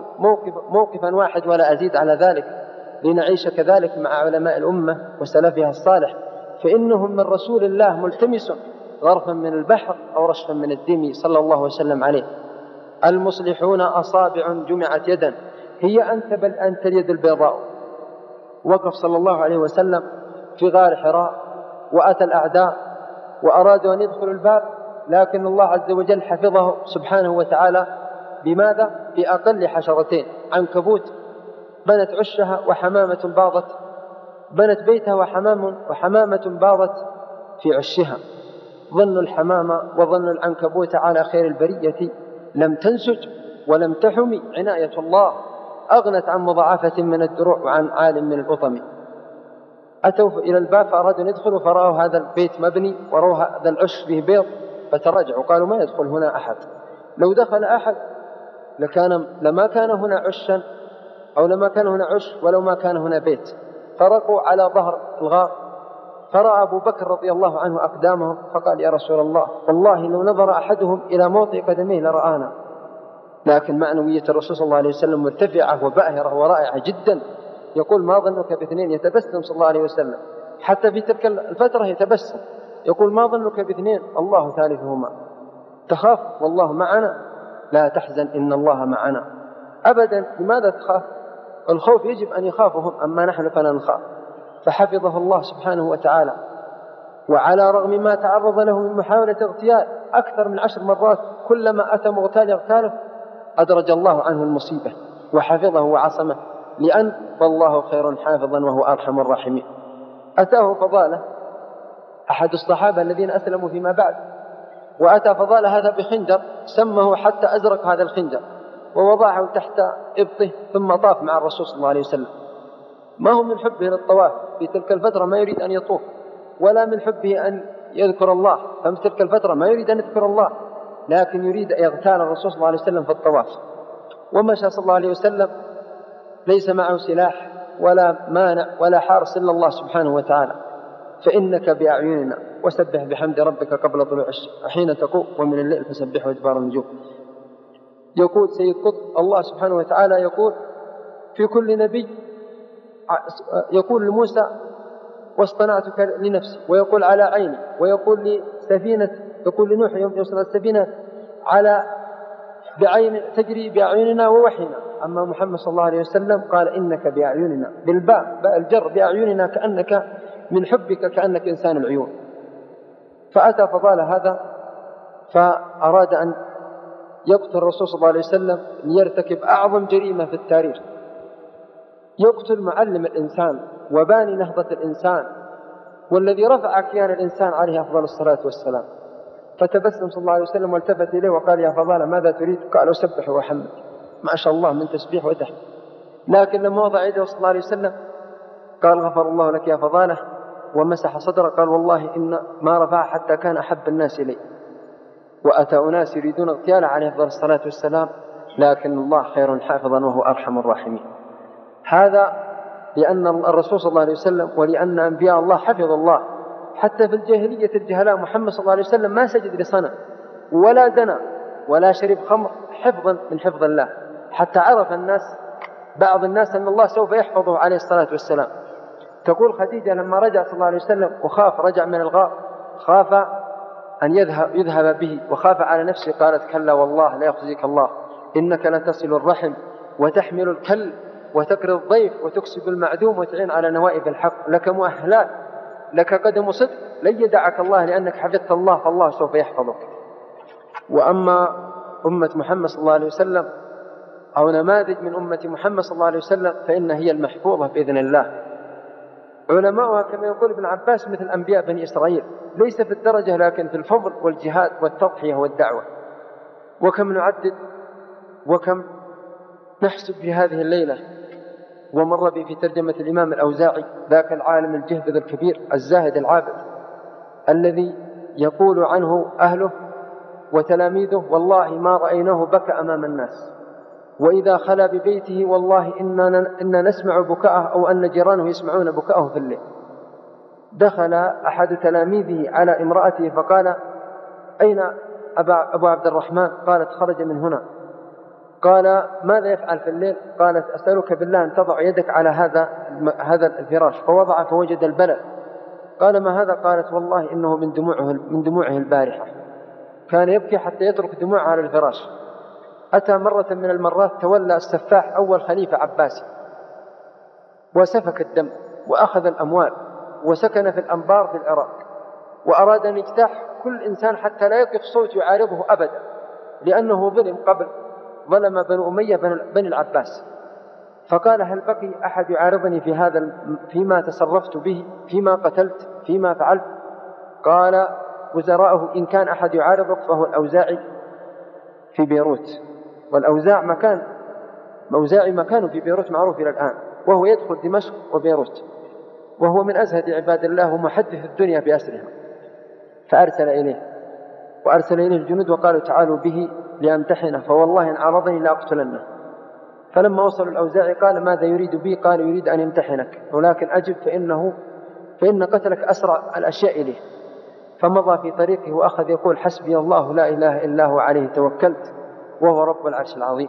موقفا واحد ولا أزيد على ذلك، لنعيش كذلك مع علماء الأمة وسلفها الصالح، فإنهم من رسول الله ملتمس غرفا من البحر أو رشفا من الدم صلى الله وسلم عليه. المصلحون أصابع جمعت يدا، هي أنت اليد البيضاء. وقف صلى الله عليه وسلم في غار حراء، وأتى الأعداء وأرادوا أن يدخلوا الباب، لكن الله عز وجل حفظه سبحانه وتعالى. بماذا؟ بأقل حشرتين، عنكبوت بنت عشها وحمامة باضت، بنت بيتها وحمامة باضت في عشها. ظن الحمامة وظن العنكبوت على خير البرية، لم تنسج ولم تحمي عناية الله، أغنت عن مضاعفة من الدروع وعن عال من الأطم. أتوا إلى الباب فأرادوا أن يدخلوا، فرأوا هذا البيت مبني ورأوا هذا العش فيه بيض، فترجعوا قالوا: ما يدخل هنا أحد، لو دخل أحد لما كان هنا عشا، أو لما كان هنا عش، ولو ما كان هنا بيت. فرقوا على ظهر الغار، فرأى أبو بكر رضي الله عنه أقدامهم، فقال: يا رسول الله، والله لو نظر أحدهم إلى موطئ قدميه لرآنا. لكن معنوية الرسول صلى الله عليه وسلم مرتفعة وباهرة ورائعة جدا. يقول: ما ظنك باثنين؟ يتبسم صلى الله عليه وسلم، حتى في تلك الفترة يتبسم، يقول: ما ظنك باثنين؟ الله ثالثهما. تخاف والله معنا؟ لا تحزن إن الله معنا. أبدا. لماذا تخاف؟ الخوف يجب أن يخافهم، أما نحن فلا نخاف. فحفظه الله سبحانه وتعالى، وعلى رغم ما تعرض له من محاولة اغتيال أكثر من 10 مرات، كلما أتى مغتال يغتاله أدرج الله عنه المصيبة وحفظه وعصمه، لأن فالله خير حافظا وهو أرحم الراحمين. أتاه فضالة أحد الصحابة الذين أسلموا فيما بعد، وأتى فضالة هذا بخنجر سمه حتى أزرق هذا الخنجر ووضعه تحت إبطه، ثم طاف مع الرسول صلى الله عليه وسلم. ما هو من حبه للطواف في تلك الفترة، ما يريد أن يطوف، ولا من حبه أن يذكر الله، ففي تلك الفترة ما يريد أن يذكر الله، لكن يريد أن يغتال الرسول صلى الله عليه وسلم في الطواف. ومشى صلى الله عليه وسلم ليس معه سلاح ولا مانع ولا حارس إلا الله سبحانه وتعالى. فإنك بأعيننا وسبح بحمد ربك قبل طلوع حين تقوم ومن الليل فسبحه وإدبار النجوم. يقول سيد قطب الله سبحانه وتعالى يقول في كل نبي، يقول لموسى واصطنعتك لنفسي، ويقول على عيني، ويقول لسفينة، يقول لنوح يوم يوصل السفينة على بعين تجري بأعيننا ووحينا. أما محمد صلى الله عليه وسلم قال إنك بأعيننا بالباء، باء الجر، بأعيننا كأنك من حبك كأنك إنسان العيون. فأتى فضالة هذا فأراد أن يقتل الرسول صلى الله عليه وسلم ليرتكب أعظم جريمة في التاريخ، يقتل معلم الإنسان وباني نهضة الإنسان والذي رفع كيان الإنسان عليه أفضل الصلاة والسلام. فتبسم صلى الله عليه وسلم والتفت إليه وقال يا فضالة ماذا تريد؟ قال أسبح وأحمد. ما شاء الله من تسبيح وتحميد. لكن لما وضع يده صلى الله عليه وسلم قال غفر الله لك يا فضالة، ومسح صدره. قال والله إن ما رفع حتى كان أحب الناس إلي. وأتى أناس يريدون اغتياله عليه أفضل الصلاة والسلام، لكن الله خير حافظا وهو أرحم الراحمين. هذا لأن الرسول صلى الله عليه وسلم ولأن أنبياء الله حفظ الله. حتى في الجاهلية الجهلاء محمد صلى الله عليه وسلم ما سجد لصنم ولا زنى ولا شرب خمر، حفظا من حفظ الله، حتى عرف الناس بعض الناس أن الله سوف يحفظه عليه الصلاة والسلام. تقول خديجة لما رجع صلى الله عليه وسلم وخاف، رجع من الغار، خاف أن يذهب به وخاف على نفسه، قالت كلا والله لا يخزيك الله، إنك لتصل الرحم وتحمل الكل وتقري الضيف وتكسب المعدوم وتعين على نوائب الحق، لك مؤهلات، لك قدم صدق، لن يدعك الله لأنك حفظت الله، فالله سوف يحفظك. وأما أمة محمد صلى الله عليه وسلم أو نماذج من أمة محمد صلى الله عليه وسلم فإن هي المحفوظة بإذن الله. علماؤها كما يقول ابن عباس مثل أنبياء بني إسرائيل، ليس في الدرجة لكن في الفضل والجهاد والتضحية والدعوة. وكم نعدد وكم نحسب في هذه الليلة. ومر بي في ترجمة الإمام الأوزاعي ذاك العالم الجهبذ الكبير الزاهد العابد الذي يقول عنه أهله وتلاميذه والله ما رأيناه بكى أمام الناس، وإذا خلا ببيته والله إننا نسمع بكاءه أو أن جيرانه يسمعون بكاءه في الليل. دخل أحد تلاميذه على امرأته فقال أين أبو عبد الرحمن؟ قالت خرج من هنا. قال ماذا يفعل في الليل؟ قالت أسألك بالله أن تضع يدك على هذا الفراش، فوضع فوجد البلل. قال ما هذا؟ قالت والله إنه من دموعه البارحة، كان يبكي حتى يترك دموعه على الفراش. أتى مرة من المرات تولى السفاح أول خليفة عباسي وسفك الدم وأخذ الأموال وسكن في الأنبار في العراق، وأراد أن يجتاح كل إنسان حتى لا يقف صوت يعارضه أبدا، لأنه ظلم قبل، ظلم بنو أمية بني العباس. فقال هل بقي أحد يعارضني في هذا فيما تصرفت به، فيما قتلت، فيما فعلت؟ قال وزراءه إن كان أحد يعارضك فهو الأوزاعي في بيروت، والأوزاعي مكانه في بيروت معروف إلى الآن، وهو يدخل دمشق وبيروت، وهو من أزهد عباد الله ومحدث الدنيا بأسرها. فأرسل إليه وأرسل إليه الجنود وقالوا تعالوا به لأمتحنه، فوالله إن عرضني لأقتلنه. فلما وصلوا الأوزاعي قال ماذا يريد بي؟ قال يريد أن يمتحنك، ولكن أجب فإن قتلك أسرع الأشياء إليه. فمضى في طريقه وأخذ يقول حسبي الله لا إله إلا هو عليه توكلت وهو رب العرش العظيم.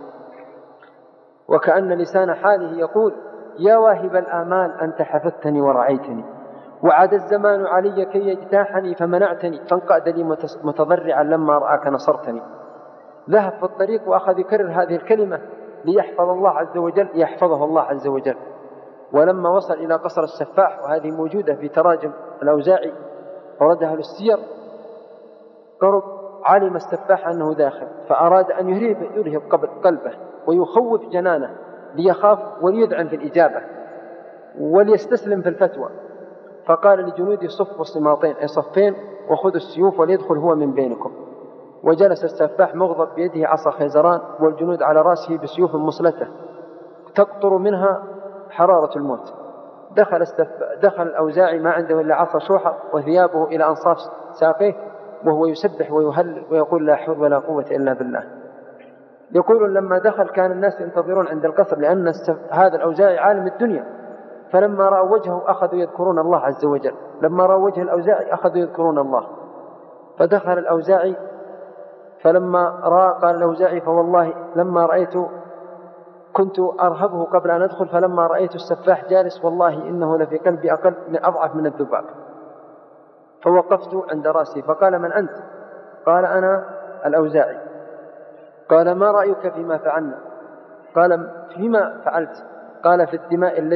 وكأن لسان حاله يقول يا واهب الآمال أنت حفظتني ورعيتني، وعاد الزمان علي كي يجتاحني فمنعتني، فانقعد لي متضرعا لما رآك نصرتني. ذهب في الطريق وأخذ يكرر هذه الكلمة ليحفظ الله عز وجل، يحفظه الله عز وجل. ولما وصل إلى قصر السفاح، وهذه موجودة في تراجم الأوزاعي وردها للسير، قرب علم السفاح أنه داخل، فأراد أن يرهب قلبه ويخوف جنانه ليخاف وليذعن في الإجابة وليستسلم في الفتوى، فقال لجنوده: صفوا الصماطين، أي صفين، وخذوا السيوف وليدخل هو من بينكم. وجلس السفاح مغضب بيده عصا خيزران، والجنود على رأسه بسيوف مصلته تقطر منها حرارة الموت. دخل الأوزاعي ما عنده إلا عصا شوحة وثيابه إلى أنصاف ساقيه، وهو يسبح ويهلل ويقول: لا حول ولا قوة إلا بالله. يقول: لما دخل كان الناس ينتظرون عند القصر، لأن هذا الأوزاعي عالم الدنيا، فلما رأوا وجهه أخذوا يذكرون الله عز وجل. لما رأوا وجه الأوزاعي أخذوا يذكرون الله. فدخل الأوزاعي، فلما رأى قال الأوزاعي: فوالله لما رأيت كنت أرهبه قبل أن أدخل، فلما رأيت السفاح جالس والله إنه لفي قلبي أضعف من الذباب. فوقفت عند رأسي فقال: من أنت؟ قال: أنا الأوزاعي. قال: ما رأيك فيما فعلنا؟ قال: فيما فعلت؟ قال: في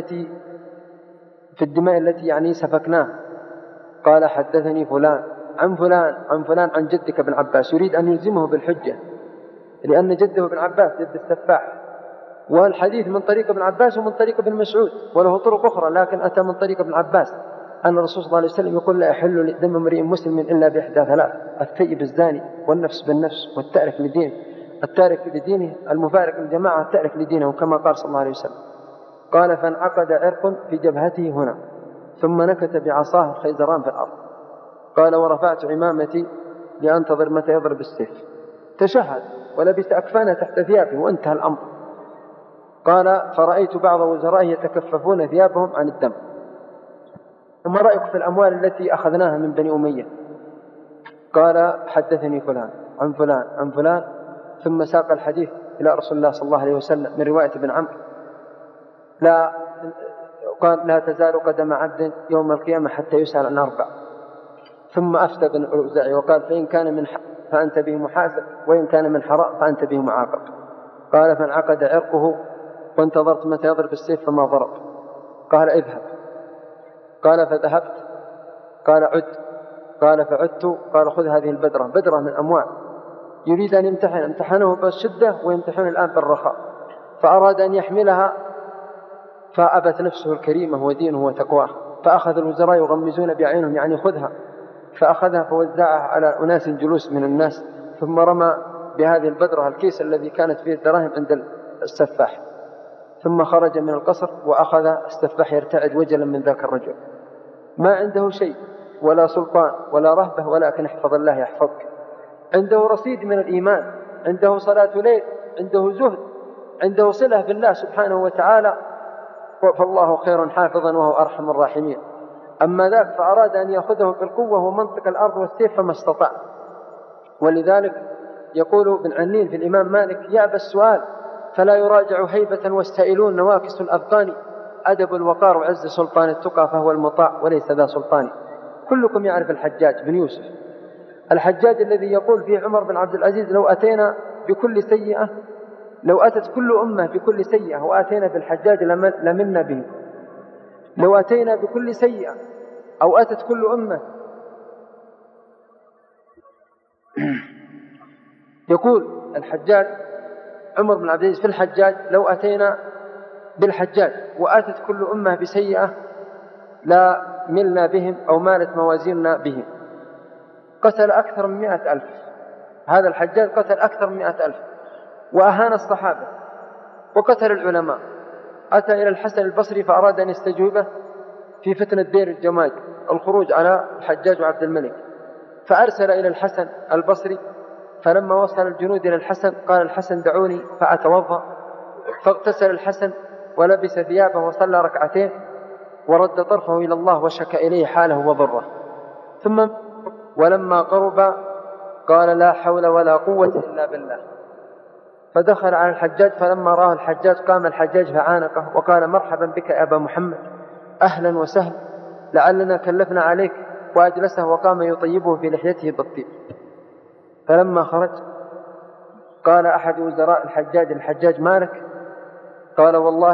الدماء التي يعني سفكناه. قال: حدثني فلان عن فلان عن فلان عن جدك ابن عباس، يريد أن يلزمه بالحجة، لأن جده ابن عباس جد السفاح، والحديث من طريق ابن عباس ومن طريق ابن مسعود، وله طرق أخرى لكن أتى من طريق ابن عباس أن الرسول صلى الله عليه وسلم يقول: لا يحل دم امرئ مسلم إلا بإحدى ثلاث: الثيب الزاني، والنفس بالنفس، التارك لدينه، المفارق للجماعة التارك لدينه، كما قال صلى الله عليه وسلم. قال: فانعقد عرق في جبهته هنا، ثم نكت بعصاه الخيزران في الأرض. قال: ورفعت عمامتي لأنتظر متى يضرب السيف. تشهد ولبس أكفانه تحت ثيابه وانتهى الأمر. قال: فرأيت بعض وزرائه يتكففون ثيابهم عن الدم. ثم رأيك في الأموال التي أخذناها من بني أمية؟ قال: حدثني فلان عن فلان عن فلان، ثم ساق الحديث إلى رسول الله صلى الله عليه وسلم من رواية ابن عمرو. قال: لا تزال قدم عبد يوم القيامة حتى يسأل عن 4. ثم أفتى ابن الأوزاعي وقال: فإن كان من حق فأنت به محاسب، وإن كان من حرام فأنت به معاقب. قال: فانعقد عرقه وانتظرت متى يضرب السيف فما ضرب. قال: اذهب. قال: فذهبت. قال: عد. قال: فعدت. قال: خذ هذه بدرة من أموال. يريد أن امتحنه بالشدة ويمتحن الآن بالرخاء، فأراد أن يحملها فأبت نفسه الكريمة ودينه وتقواه، فأخذ الوزراء يغمزون بعينهم يعني خذها، فأخذها فوزعها على أناس جلوس من الناس، ثم رمى بهذه البدرة الكيس الذي كانت فيه الدراهم عند السفاح، ثم خرج من القصر. وأخذ السفاح يرتعد وجلا من ذاك الرجل، ما عنده شيء ولا سلطان ولا رهبة، ولكن احفظ الله يحفظك. عنده رصيد من الإيمان، عنده صلاة ليل، عنده زهد، عنده صلة بالله سبحانه وتعالى، فالله خير حافظا وهو أرحم الراحمين. أما ذاك فأراد أن يأخذه بالقوة ومنطق الأرض والسيف فما استطاع. ولذلك يقول ابن عنين في الإمام مالك: يأبى السؤال فلا يراجع هيبة، والسائلون نواكس الأذقان، أدب الوقار وعز سلطان التقى، فهو المطاع وليس ذا سلطان. كلكم يعرف الحجاج بن يوسف، الحجاج الذي يقول فيه عمر بن عبد العزيز: لو أتت كل أمة بكل سيئة وآتينا بالحجاج لمنا به. لو أتينا بكل سيئة أو أتت كل أمة. يقول الحجاج عمر بن عبد العزيز في الحجاج: لو أتينا بالحجاج وآتت كل أمة بسيئة لا ملنا بهم أو مالت موازيننا بهم. قتل أكثر من 100,000. هذا الحجاج قتل أكثر من 100,000 وأهان الصحابة وقتل العلماء. أتى إلى الحسن البصري فأراد أن يستجوبه في فتنة دير الجماج، الخروج على الحجاج وعبد الملك، فأرسل إلى الحسن البصري. فلما وصل الجنود إلى الحسن قال الحسن: دعوني فأتوضأ. فاغتسل الحسن ولبس ثيابه وصلى ركعتين، ورد طرفه إلى الله وشكى إليه حاله وضره. ثم ولما قرب قال: لا حول ولا قوة إلا بالله. فدخل على الحجاج، فلما راه الحجاج قام الحجاج فعانقه وقال: مرحبا بك يا أبا محمد، أهلا وسهلا، لعلنا كلفنا عليك. وأجلسه وقام يطيبه في لحيته بالطيب. فلما خرج قال أحد وزراء الحجاج مالك: قال: والله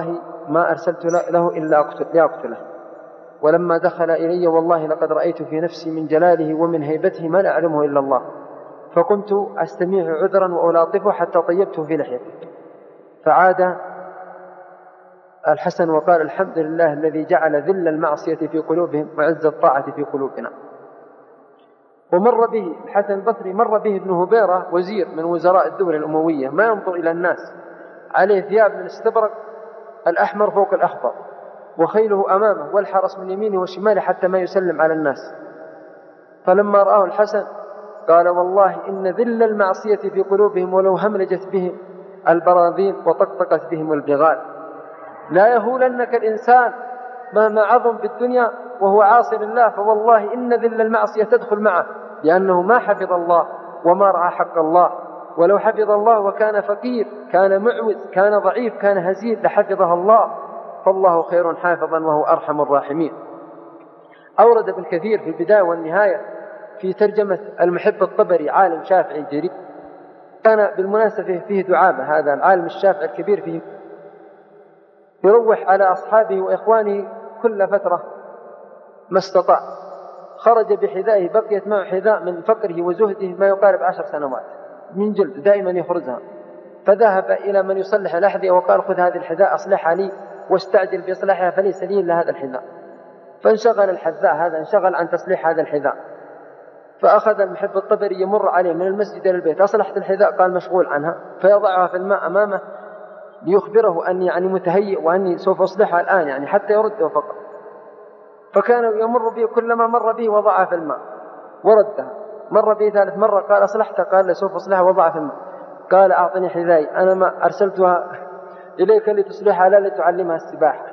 ما أرسلت له إلا لأقتله. ولما دخل إلي والله لقد رأيت في نفسي من جلاله ومن هيبته ما لا أعلمه إلا الله، فقمت أستميع عذرا وألاطفه حتى طيبته في لحيته. فعاد الحسن وقال الحمد لله الذي جعل ذل المعصية في قلوبهم وعز الطاعة في قلوبنا. ومر به الحسن البصري، مر به ابن هبيرة وزير من وزراء الدولة الأموية، ما ينظر إلى الناس، عليه ثياب من الاستبرق الأحمر فوق الأخضر، وخيله أمامه والحرس من يمينه وشماله حتى ما يسلم على الناس. فلما رآه الحسن قال والله إن ذل المعصية في قلوبهم ولو هملجت بهم البراذين وطقطقت بهم البغال. لا يهولنك الإنسان مهما عظم بالدنيا وهو عاصي لله، فوالله إن ذل المعصية تدخل معه، لأنه ما حفظ الله وما رعى حق الله. ولو حفظ الله وكان فقير، كان معوز، كان ضعيف، كان هزيل، لحفظها الله، فالله خير حافظا وهو أرحم الراحمين. أورد ابن كثير في البداية والنهاية في ترجمة المحب الطبري، عالم شافعي جريء، كان بالمناسبة فيه دعابة، هذا العالم الشافعي الكبير، فيه يروح على أصحابه وإخوانه كل فترة ما استطاع. خرج بحذائه، بقيت معه حذاء من فقره وزهده ما يقارب 10 سنوات من جلد دائما يخرجها. فذهب إلى من يصلح الأحذية وقال خذ هذه الحذاء أصلحها لي واستعجل بإصلاحها فليس لي إلا هذا الحذاء. فانشغل الحذاء هذا، انشغل عن تصليح هذا الحذاء. فأخذ المحب الطبري يمر عليه من المسجد إلى البيت، أصلحت الحذاء؟ قال مشغول عنها. فيضعها في الماء أمامه ليخبره أني يعني متهيئ وأني سوف أصلحها الآن، يعني حتى يرده فقط. فكان يمر به، كلما مر به وضعها في الماء وردها. مر به ثالث مرة قال أصلحتها؟ قال سوف أصلحها، وضعها في الماء. قال أعطني حذائي، أنا ما أرسلتها إليك لتصلحها لا لتعلمها السباحة.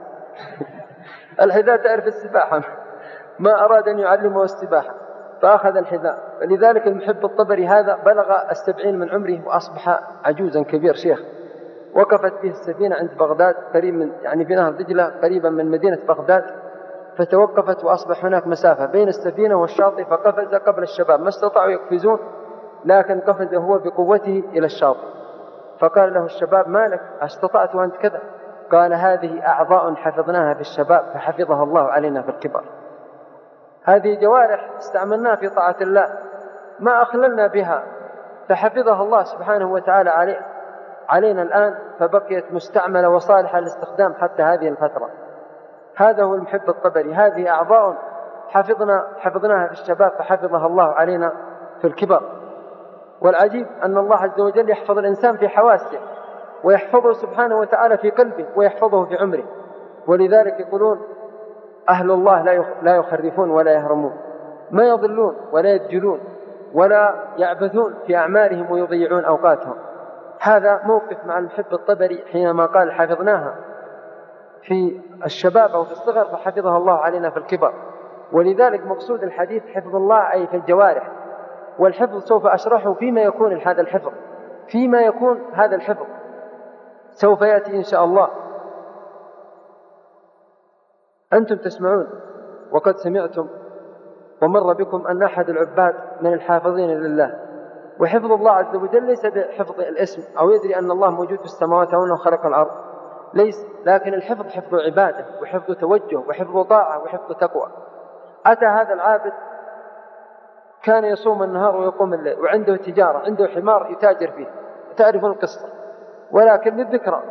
الحذاء تعرف السباحة، ما أراد أن يعلمه السباحة، فأخذ الحذاء. فلذلك المحب الطبري هذا بلغ 70 من عمره وأصبح عجوزا كبير شيخ. وقفت به السفينة عند بغداد قريب من، يعني في نهر دجلة قريبا من مدينة بغداد، فتوقفت وأصبح هناك مسافة بين السفينة والشاطئ، فقفز قبل الشباب، ما استطاعوا يقفزون، لكن قفز هو بقوته إلى الشاطئ. فقال له الشباب ما لك، استطعت وأنت كذا؟ قال هذه أعضاء حفظناها في الشباب فحفظها الله علينا في الكبر. هذه جوارح استعملناها في طاعة الله ما أخللنا بها، فحفظها الله سبحانه وتعالى علينا الآن، فبقيت مستعملة وصالحة للاستخدام حتى هذه الفترة. هذا هو المحب الطبري، هذه أعضاء حفظناها في الشباب فحفظها الله علينا في الكبر. والعجيب أن الله عز وجل يحفظ الإنسان في حواسه، ويحفظه سبحانه وتعالى في قلبه، ويحفظه في عمره. ولذلك يقولون أهل الله لا يخرفون ولا يهرمون، ما يضلون ولا يدجلون ولا يعبثون في أعمالهم ويضيعون أوقاتهم. هذا موقف مع المحب الطبري حينما قال حفظناها في الشباب أو في الصغر فحفظها الله علينا في الكبر. ولذلك مقصود الحديث حفظ الله أي في الجوارح. والحفظ سوف أشرحه فيما يكون هذا الحفظ، فيما يكون هذا الحفظ سوف يأتي إن شاء الله. أنتم تسمعون وقد سمعتم ومر بكم أن أحد العباد من الحافظين لله. وحفظ الله عز وجل ليس بحفظ الاسم أو يدري أن الله موجود في السماوات أو أنه خلق الأرض، ليس، لكن الحفظ حفظ عبادة وحفظ توجه وحفظ طاعة وحفظ تقوى. أتى هذا العابد كان يصوم النهار ويقوم الليل، وعنده تجارة، عنده حمار يتاجر فيه، تعرفون القصة، ولكن للذكرى.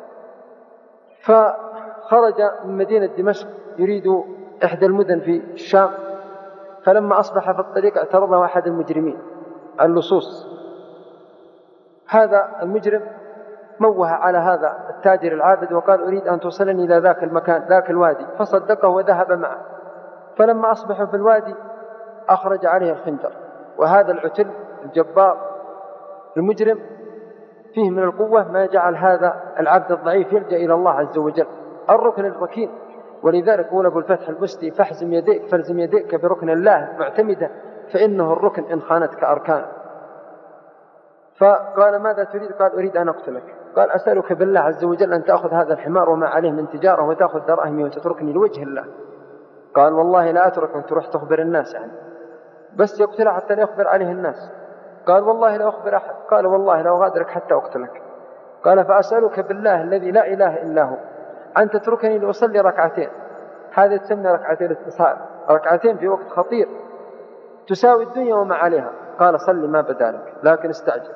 فخرج من مدينة دمشق يريد إحدى المدن في الشام، فلما أصبح في الطريق اعترضه أحد المجرمين اللصوص. هذا المجرم موه على هذا التاجر العابد وقال أريد أن توصلني إلى ذاك المكان ذاك الوادي، فصدقه وذهب معه. فلما أصبحوا في الوادي أخرج عليه الخنجر. وهذا العتل الجبار المجرم فيه من القوة ما جعل هذا العبد الضعيف يلجأ إلى الله عز وجل، الركن الركين. ولذلك قول أبو الفتح البستي فالزم يديك بركن الله معتمدا، فإنه الركن إن خانتك أركان. فقال ماذا تريد؟ قال أريد أن أقتلك. قال أسألك بالله عز وجل أن تأخذ هذا الحمار وما عليه من تجارة وتأخذ دراهمي وتتركني لوجه الله. قال والله لا أترك أن تروح تخبر الناس يعني، بس يقتله حتى لا يخبر عليه الناس. قال والله لا أخبر أحد. قال والله لا أغادرك حتى أقتلك. قال فأسألك بالله الذي لا إله إلا هو أن تتركني لأصلي ركعتين. هذا تسمى ركعتين اتصال، ركعتين في وقت خطير تساوي الدنيا وما عليها. قال صلي ما بدالك لكن استعجل.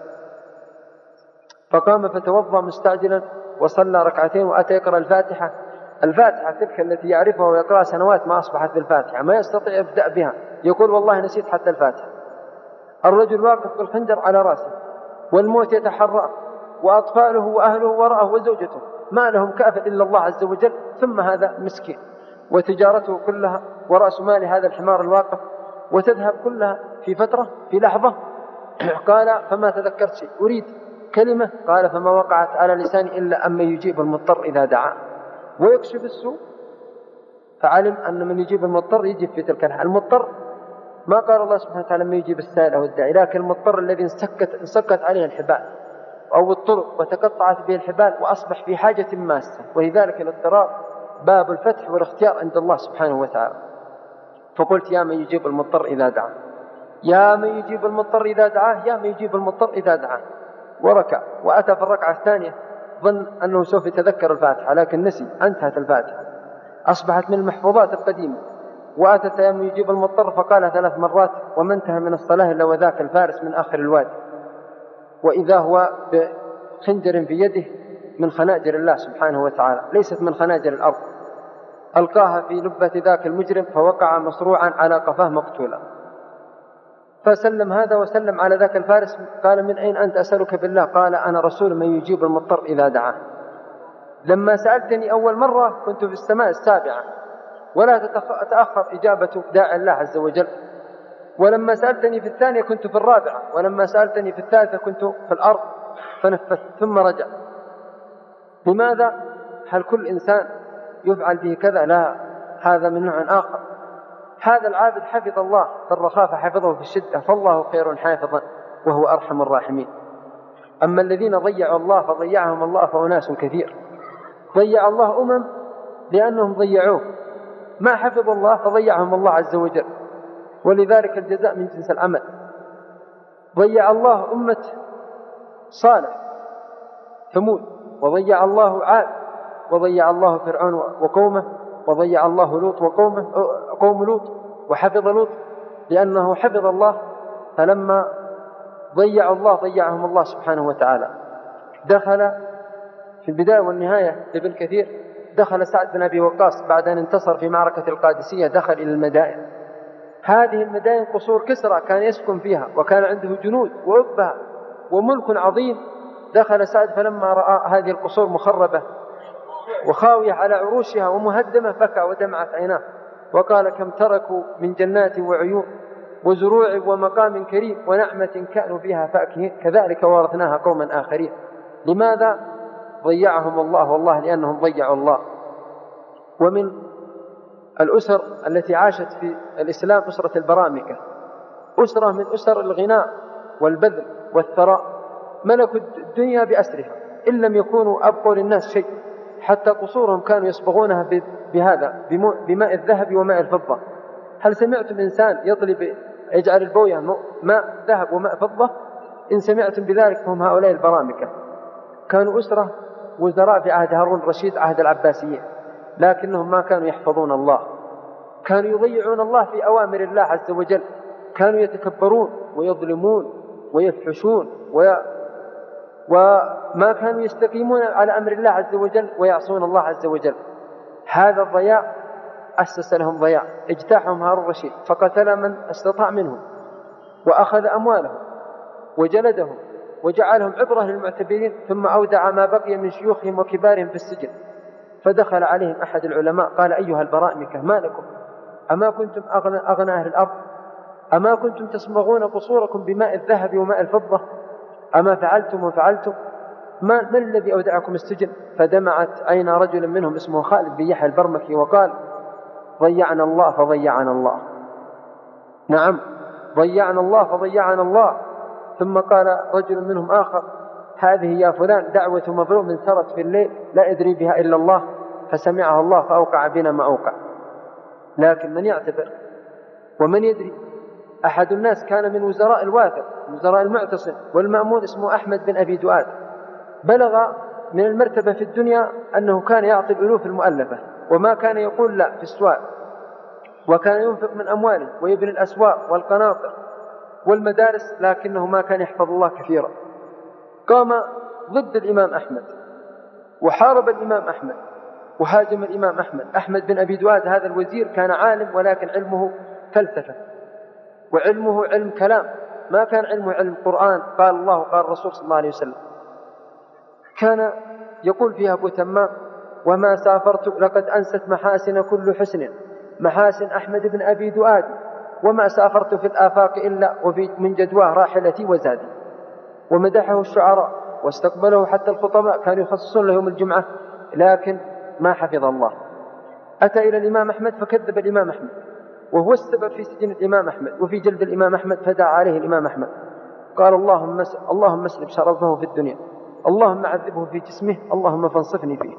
فقام فتوضأ مستعجلا وصلى ركعتين وأتى يقرأ الفاتحة. الفاتحة تلك التي يعرفها ويقرأ سنوات ما أصبحت بالفاتحة، ما يستطيع يبدأ بها، يقول والله نسيت حتى الفاتحة. الرجل واقف بالخنجر على رأسه والموت يتحرى، وأطفاله وأهله وراءه وزوجته، ما لهم كافل إلا الله عز وجل، ثم هذا مسكين وتجارته كلها ورأس مال هذا الحمار الواقف وتذهب كلها في فترة في لحظة. قال فما تذكرت شيء، أريد كلمة. قال فما وقعت على لساني إلا أما يجيب المضطر إذا دعا ويكشف السوء. فعلم أن من يجيب المضطر يجيب في تلك الحال. المضطر ما قال الله سبحانه وتعالى ما يجيب السائل أو الداعي، لكن المضطر الذي انسكت عليه الحبال أو الطرق وتقطعت به الحبال وأصبح في حاجة ماسة. ولذلك الاضطرار باب الفتح والاختيار عند الله سبحانه وتعالى. فقلت يا من يجيب المضطر إذا دعاه، يا من يجيب المضطر إذا دعاه، يا من يجيب المضطر إذا دعاه. وركع وأتى في الركعة الثانية ظن أنه سوف يتذكر الفاتحة لكن نسي، انتهت الفاتحة، أصبحت من المحفوظات القديمة. وأتت يا من يجيب المضطر فقالها 3 مرات، وما انتهى من الصلاة إلا وذاك الفارس من آخر الوادي، وإذا هو بخنجر في يده من خناجر الله سبحانه وتعالى، ليست من خناجر الأرض، ألقاها في لبة ذاك المجرم فوقع مصروعا على قفاه مقتولا. فسلم هذا وسلم على ذاك الفارس. قال من أين أنت؟ أسألك بالله. قال أنا رسول من يجيب المضطر إذا دعاه. لما سألتني أول مرة كنت في السماء السابعة ولا تتأخر إجابة داعي الله عز وجل، ولما سألتني في الثانية كنت في الرابعة، ولما سألتني في الثالثة كنت في الأرض فنفذت ثم رجع. لماذا؟ هل كل إنسان يفعل به كذا؟ لا، هذا من نوع آخر. هذا العابد حفظ الله في الرخاء فحفظه في الشدة، فالله خير حافظا وهو أرحم الراحمين. أما الذين ضيعوا الله فضيعهم الله فأناس كثير. ضيع الله لأنهم ضيعوه، ما حفظوا الله فضيعهم الله عز وجل، ولذلك الجزاء من جنس العمل. ضيع الله أمة صالح ثمود، وضيع الله عاد، وضيع الله فرعون وقومه، وضيع الله لوط وقومه قوم لوط، وحفظ لوط لأنه حفظ الله، فلما ضيعوا الله ضيعهم الله سبحانه وتعالى. دخل في البداية والنهاية لابن كثير، دخل سعد بن أبي وقاص بعد أن انتصر في معركة القادسية، دخل إلى المدائن. هذه المدائن قصور كسرى كان يسكن فيها، وكان عنده جنود وأبها وملك عظيم. دخل سعد فلما رأى هذه القصور مخربة وخاوية على عروشها ومهدمة بكى ودمعت عيناه وقال كم تركوا من جنات وعيون وزروع ومقام كريم ونعمة كانوا فيها فاكهين كذلك ورثناها قوما آخرين. لماذا ضيعهم الله؟ والله لأنهم ضيعوا الله. ومن الأسر التي عاشت في الإسلام أسرة البرامكة، أسرة من أسر الغناء والبذل والثراء، ملكوا الدنيا بأسرها إن لم يكونوا أبقوا للناس شيء، حتى قصورهم كانوا يصبغونها بهذا بماء الذهب وماء الفضة. هل سمعتم إنسان يجعل البوية ماء ذهب وماء فضة؟ إن سمعتم بذلك فهم هؤلاء البرامكة. كانوا أسرة وزراء في عهد هارون الرشيد عهد العباسيين، لكنهم ما كانوا يحفظون الله، كانوا يضيعون الله في أوامر الله عز وجل، كانوا يتكبرون ويظلمون ويفحشون وما كانوا يستقيمون على أمر الله عز وجل ويعصون الله عز وجل. هذا الضياع أسس لهم ضياع. اجتاحهم هارون الرشيد فقتل من استطاع منهم وأخذ أموالهم وجلدهم وجعلهم عبرة للمعتبرين، ثم أودع ما بقي من شيوخهم وكبارهم في السجن. فدخل عليهم أحد العلماء قال أيها البرامكة ما لكم؟ أما كنتم أغنى أهل الأرض؟ أما كنتم تصبغون قصوركم بماء الذهب وماء الفضة؟ أما فعلتم وفعلتم؟ ما الذي أودعكم السجن؟ فدمعت عين رجل منهم اسمه خالد بن يحيى البرمكي وقال ضيعنا الله فضيعنا الله. نعم، ضيعنا الله فضيعنا الله. ثم قال رجل منهم آخر هذه يا فلان دعوة مظلوم سرت في الليل لا يدري بها إلا الله، فسمعها الله فأوقع بنا ما أوقع. لكن من يعتبر ومن يدري؟ أحد الناس كان من وزراء الواثق وزراء المعتصم والمأمون اسمه أحمد بن أبي دؤاد، بلغ من المرتبة في الدنيا أنه كان يعطي الألوف المؤلفة، وما كان يقول لا في السؤال، وكان ينفق من أمواله ويبني الأسواق والقناطر والمدارس، لكنه ما كان يحفظ الله كثيرا. قام ضد الإمام أحمد وحارب الإمام أحمد وهاجم الإمام أحمد بن أبي دواد. هذا الوزير كان عالم، ولكن علمه فلسفة، وعلمه علم كلام، ما كان علمه علم قرآن قال الله وقال الرسول صلى الله عليه وسلم. كان يقول فيها أبو تمام: وما سافرت لقد أنست محاسن كل حسن محاسن أحمد بن أبي دواد، وما سافرت في الآفاق إلا وفي من جدواه راحلتي وزادي. ومدحه الشعراء واستقبله حتى الخطباء، كانوا يخصصون له يوم الجمعة، لكن ما حفظ الله. أتى إلى الإمام أحمد فكذب الإمام أحمد، وهو السبب في سجن الإمام أحمد وفي جلد الإمام أحمد، فدعا عليه الإمام أحمد قال: اللهم اسلب شرفه في الدنيا، اللهم عذبه في جسمه، اللهم فانصفني فيه.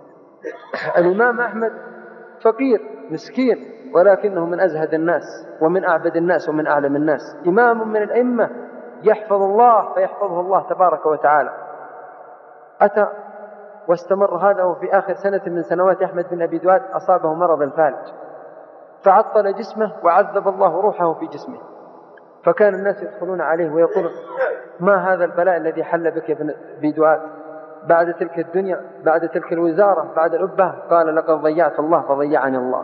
الإمام أحمد فقير مسكين، ولكنه من أزهد الناس ومن أعبد الناس ومن أعلم الناس، إمام من الأئمة يحفظ الله فيحفظه الله تبارك وتعالى. أتى واستمر هذا، وفي آخر سنة من سنوات أحمد بن أبي دواد أصابه مرض الفالج، فعطل جسمه وعذب الله روحه في جسمه. فكان الناس يدخلون عليه ويقولون: ما هذا البلاء الذي حل بك يا ابن أبي دواد بعد تلك الدنيا، بعد تلك الوزارة، بعد الأبة؟ قال: لقد ضيعت الله فضيعني الله.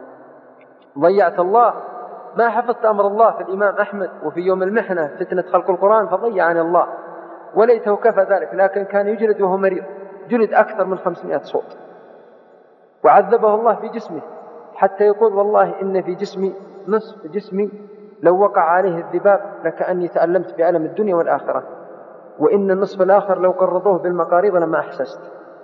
ضيعت الله، ما حفظت أمر الله في الإمام أحمد، وفي يوم المحنة فتنة خلق القرآن فضيعني الله. وليته كفى ذلك، لكن كان يجلد وهو مريض، جلد أكثر من 500 صوت، وعذبه الله في جسمه، حتى يقول: والله إن في جسمي نصف جسمي لو وقع عليه الذباب لكأني تألمت بألم الدنيا والآخرة، وإن النصف الآخر لو قرضوه بالمقاريض لما أحسست.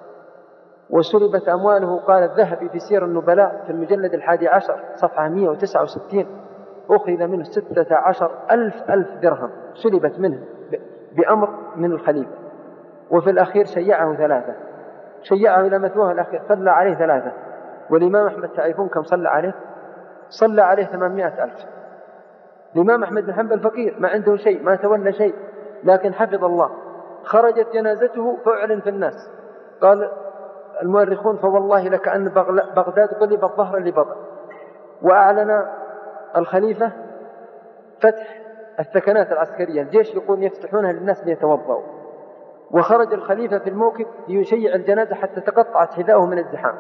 وسلبت أمواله. قال الذهبي في سير النبلاء في المجلد 11 صفحة 169: أخذ منه 16,000 درهم، سلبت منه بأمر من الخليفة. وفي الأخير شيعه 3، شيعه إلى مثواه الأخير، صلى عليه 3. والإمام أحمد تعرفون كم صلى عليه؟ صلى عليه 800,000. الإمام أحمد بن حنبل فقير، ما عنده شيء، ما تولى شيء، لكن حفظ الله. خرجت جنازته فأعلن في الناس، قال المؤرخون: فوالله لكأن بغداد قلبت ظهرا لبطن. وأعلن الخليفة فتح الثكنات العسكرية، الجيش يقول يفتحونها للناس ليتوضأوا. وخرج الخليفة في الموكب ليشيع الجنازة حتى تقطعت حذاؤه من الزحام.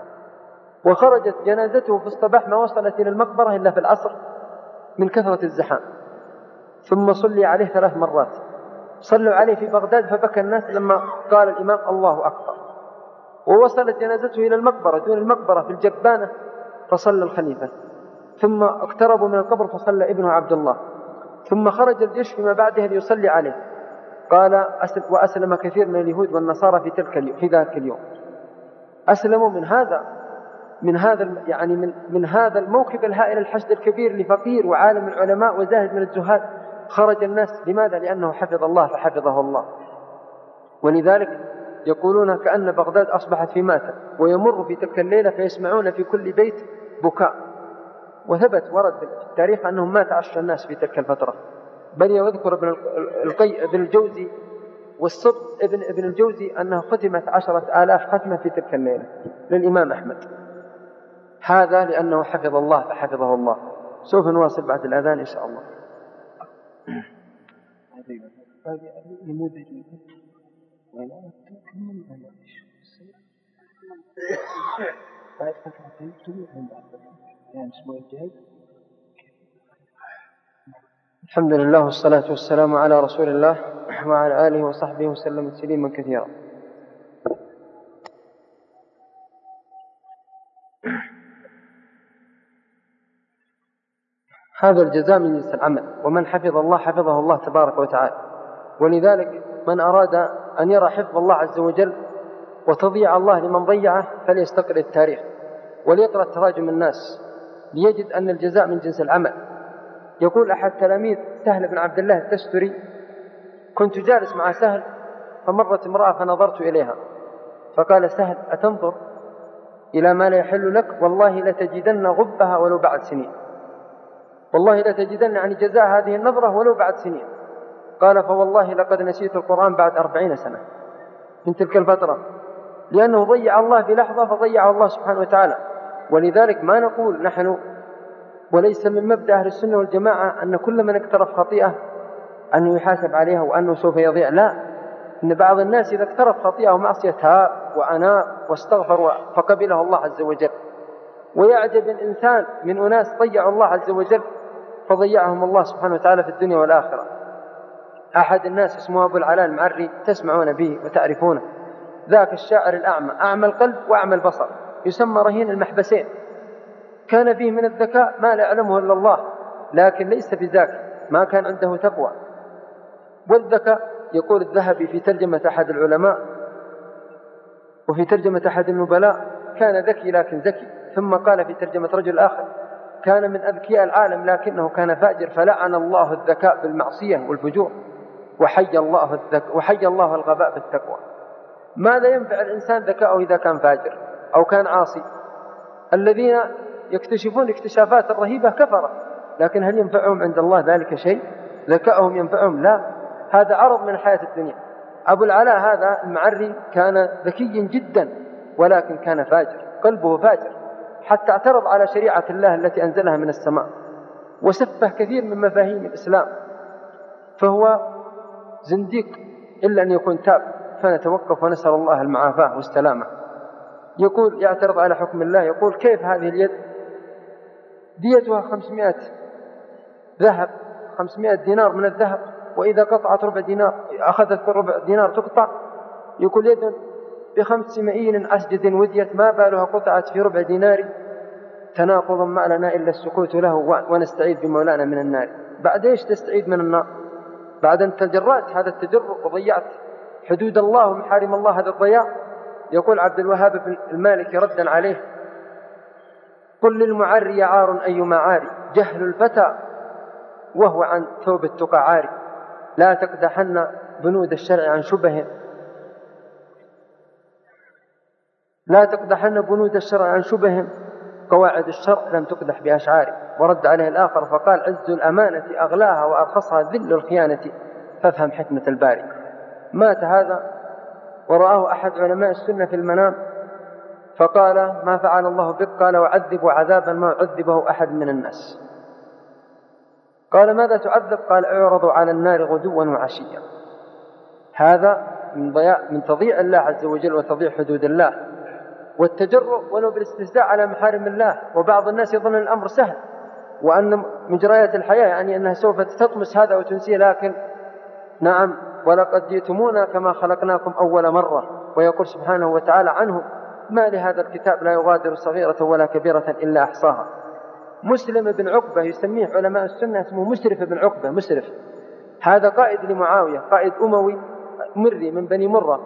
وخرجت جنازته في الصباح، ما وصلت إلى المقبرة إلا في العصر من كثرة الزحام. ثم صلي عليه 3 مرات، صلوا عليه في بغداد فبكى الناس لما قال الإمام: الله أكبر. ووصلت جنازته إلى المقبرة دون المقبرة في الجبانة، فصلى الخليفة. ثم اقتربوا من القبر فصلى ابنه عبد الله. ثم خرج الجيش فيما بعدها ليصلي عليه. قال: وأسلم كثير من اليهود والنصارى في ذاك اليوم. أسلموا من هذا الموكب الهائل، الحشد الكبير لفقير وعالم العلماء وزاهد من الزهاد. خرج الناس، لماذا؟ لأنه حفظ الله فحفظه الله. ولذلك يقولون كأن بغداد أصبحت في ماتم، ويمر في تلك الليلة فيسمعون في كل بيت بكاء. وثبت ورد في التاريخ أنهم مات 10 الناس في تلك الفترة. بل يذكر ابن الجوزي والصبت ابن الجوزي أنه ختمت 10,000 ختمة في تلك الليلة للإمام أحمد. هذا لأنه حفظ الله فحفظه الله. سوف نواصل بعد الأذان إن شاء الله. الحمد لله والصلاة والسلام على رسول الله وعلى آله وصحبه وسلم تسليما كثيرا. هذا الجزاء من جنس العمل، ومن حفظ الله حفظه الله تبارك وتعالى. ولذلك من أراد أن يرى حفظ الله عز وجل وتضيع الله لمن ضيعه فليستقرأ التاريخ وليقرأ تراجم الناس ليجد أن الجزاء من جنس العمل. يقول أحد تلاميذ سهل بن عبد الله التستري: كنت جالس مع سهل فمرت امرأة فنظرت إليها، فقال سهل: أتنظر إلى ما لا يحل لك؟ والله لتجدن غبها ولو بعد سنين. والله لتجدن عن جزاء هذه النظرة ولو بعد سنين. قال: فوالله لقد نسيت القرآن بعد 40 سنة. من تلك الفترة، لأنه ضيع الله بلحظة فضيعه الله سبحانه وتعالى. ولذلك ما نقول نحن، وليس من مبدأ أهل السنة والجماعة أن كل من اقترف خطيئة أنه يحاسب عليها وأنه سوف يضيع، لا، إن بعض الناس إذا اقترف خطيئة ومعصية تاب وأناب واستغفر فقبله الله عز وجل. ويعجب الإنسان من أناس ضيعوا الله عز وجل فضيعهم الله سبحانه وتعالى في الدنيا والآخرة. أحد الناس اسمه أبو العلاء المعري، تسمعون به وتعرفونه، ذاك الشاعر الأعمى، أعمى القلب وأعمى البصر، يسمى رهين المحبسين. كان فيه من الذكاء ما لا يعلمه إلا الله، لكن ليس بذاك، ما كان عنده تقوى. والذكاء يقول الذهبي في ترجمة أحد العلماء وفي ترجمة أحد النبلاء: كان ذكي لكن ذكي. ثم قال في ترجمة رجل آخر: كان من أذكياء العالم لكنه كان فاجر، فلعن الله الذكاء بالمعصية والفجور، وحي الله الغباء بالتقوى. ماذا ينفع الإنسان ذكاءه إذا كان فاجر أو كان عاصي؟ الذين يكتشفون اكتشافات رهيبة كفرة، لكن هل ينفعهم عند الله ذلك شيء؟ ذكاءهم ينفعهم؟ لا، هذا عرض من حياة الدنيا. أبو العلاء هذا المعري كان ذكي جدا، ولكن كان فاجر، قلبه فاجر، حتى اعترض على شريعة الله التي أنزلها من السماء، وسفه كثير من مفاهيم الإسلام، فهو زنديق إلا أن يكون تاب. فنتوقف ونسأل الله المعافاة والسلامة. يقول يعترض على حكم الله، يقول: كيف هذه اليد ديتها 500 ذهب، 500 دينار من الذهب، وإذا قطعت ربع دينار أخذت ربع دينار تقطع. يقول: يد ب5 مئين أسجد وديت، ما بالها قطعت في ربع دينار، تناقض ما لنا إلا السكوت له ونستعيد بمولانا من النار. بعد إيش تستعيد من النار؟ بعد أن تجرأت هذا التجرؤ وضيعت حدود الله ومحارم الله، هذا الضياع. يقول عبد الوهاب بن المالكي ردا عليه: قل للمعري عار أيما عاري، جهل الفتى وهو عن ثوب التقى عاري، لا تقدحن بنود الشرع عن شبه، لا تقدحن بنود الشرع عن شبه، قواعد الشرع لم تقدح بأشعار. ورد عليه الآخر فقال: عز الأمانة أغلاها وأرخصها ذل الخيانة، فافهم حكمة الباري. مات هذا ورآه أحد علماء السنة في المنام فقال: ما فعل الله بك؟ قال: وعذب عذابا ما عذبه أحد من الناس. قال: ماذا تعذب؟ قال: اعرض على النار غدوا وعشيا. هذا من تضييع الله عز وجل وتضييع حدود الله والتجرؤ ولو بالاستهزاء على محارم الله. وبعض الناس يظن الأمر سهل وأن مجريات الحياة يعني أنها سوف تطمس هذا وتنسيه، لكن نعم، ولقد جئتمونا كما خلقناكم أول مرة. ويقول سبحانه وتعالى عنه: ما لهذا الكتاب لا يغادر صغيرة ولا كبيرة إلا أحصاها. مسلم بن عقبة يسميه علماء السنة اسمه مسرف بن عقبة. مسرف هذا قائد لمعاوية، قائد أموي مري من بني مرة،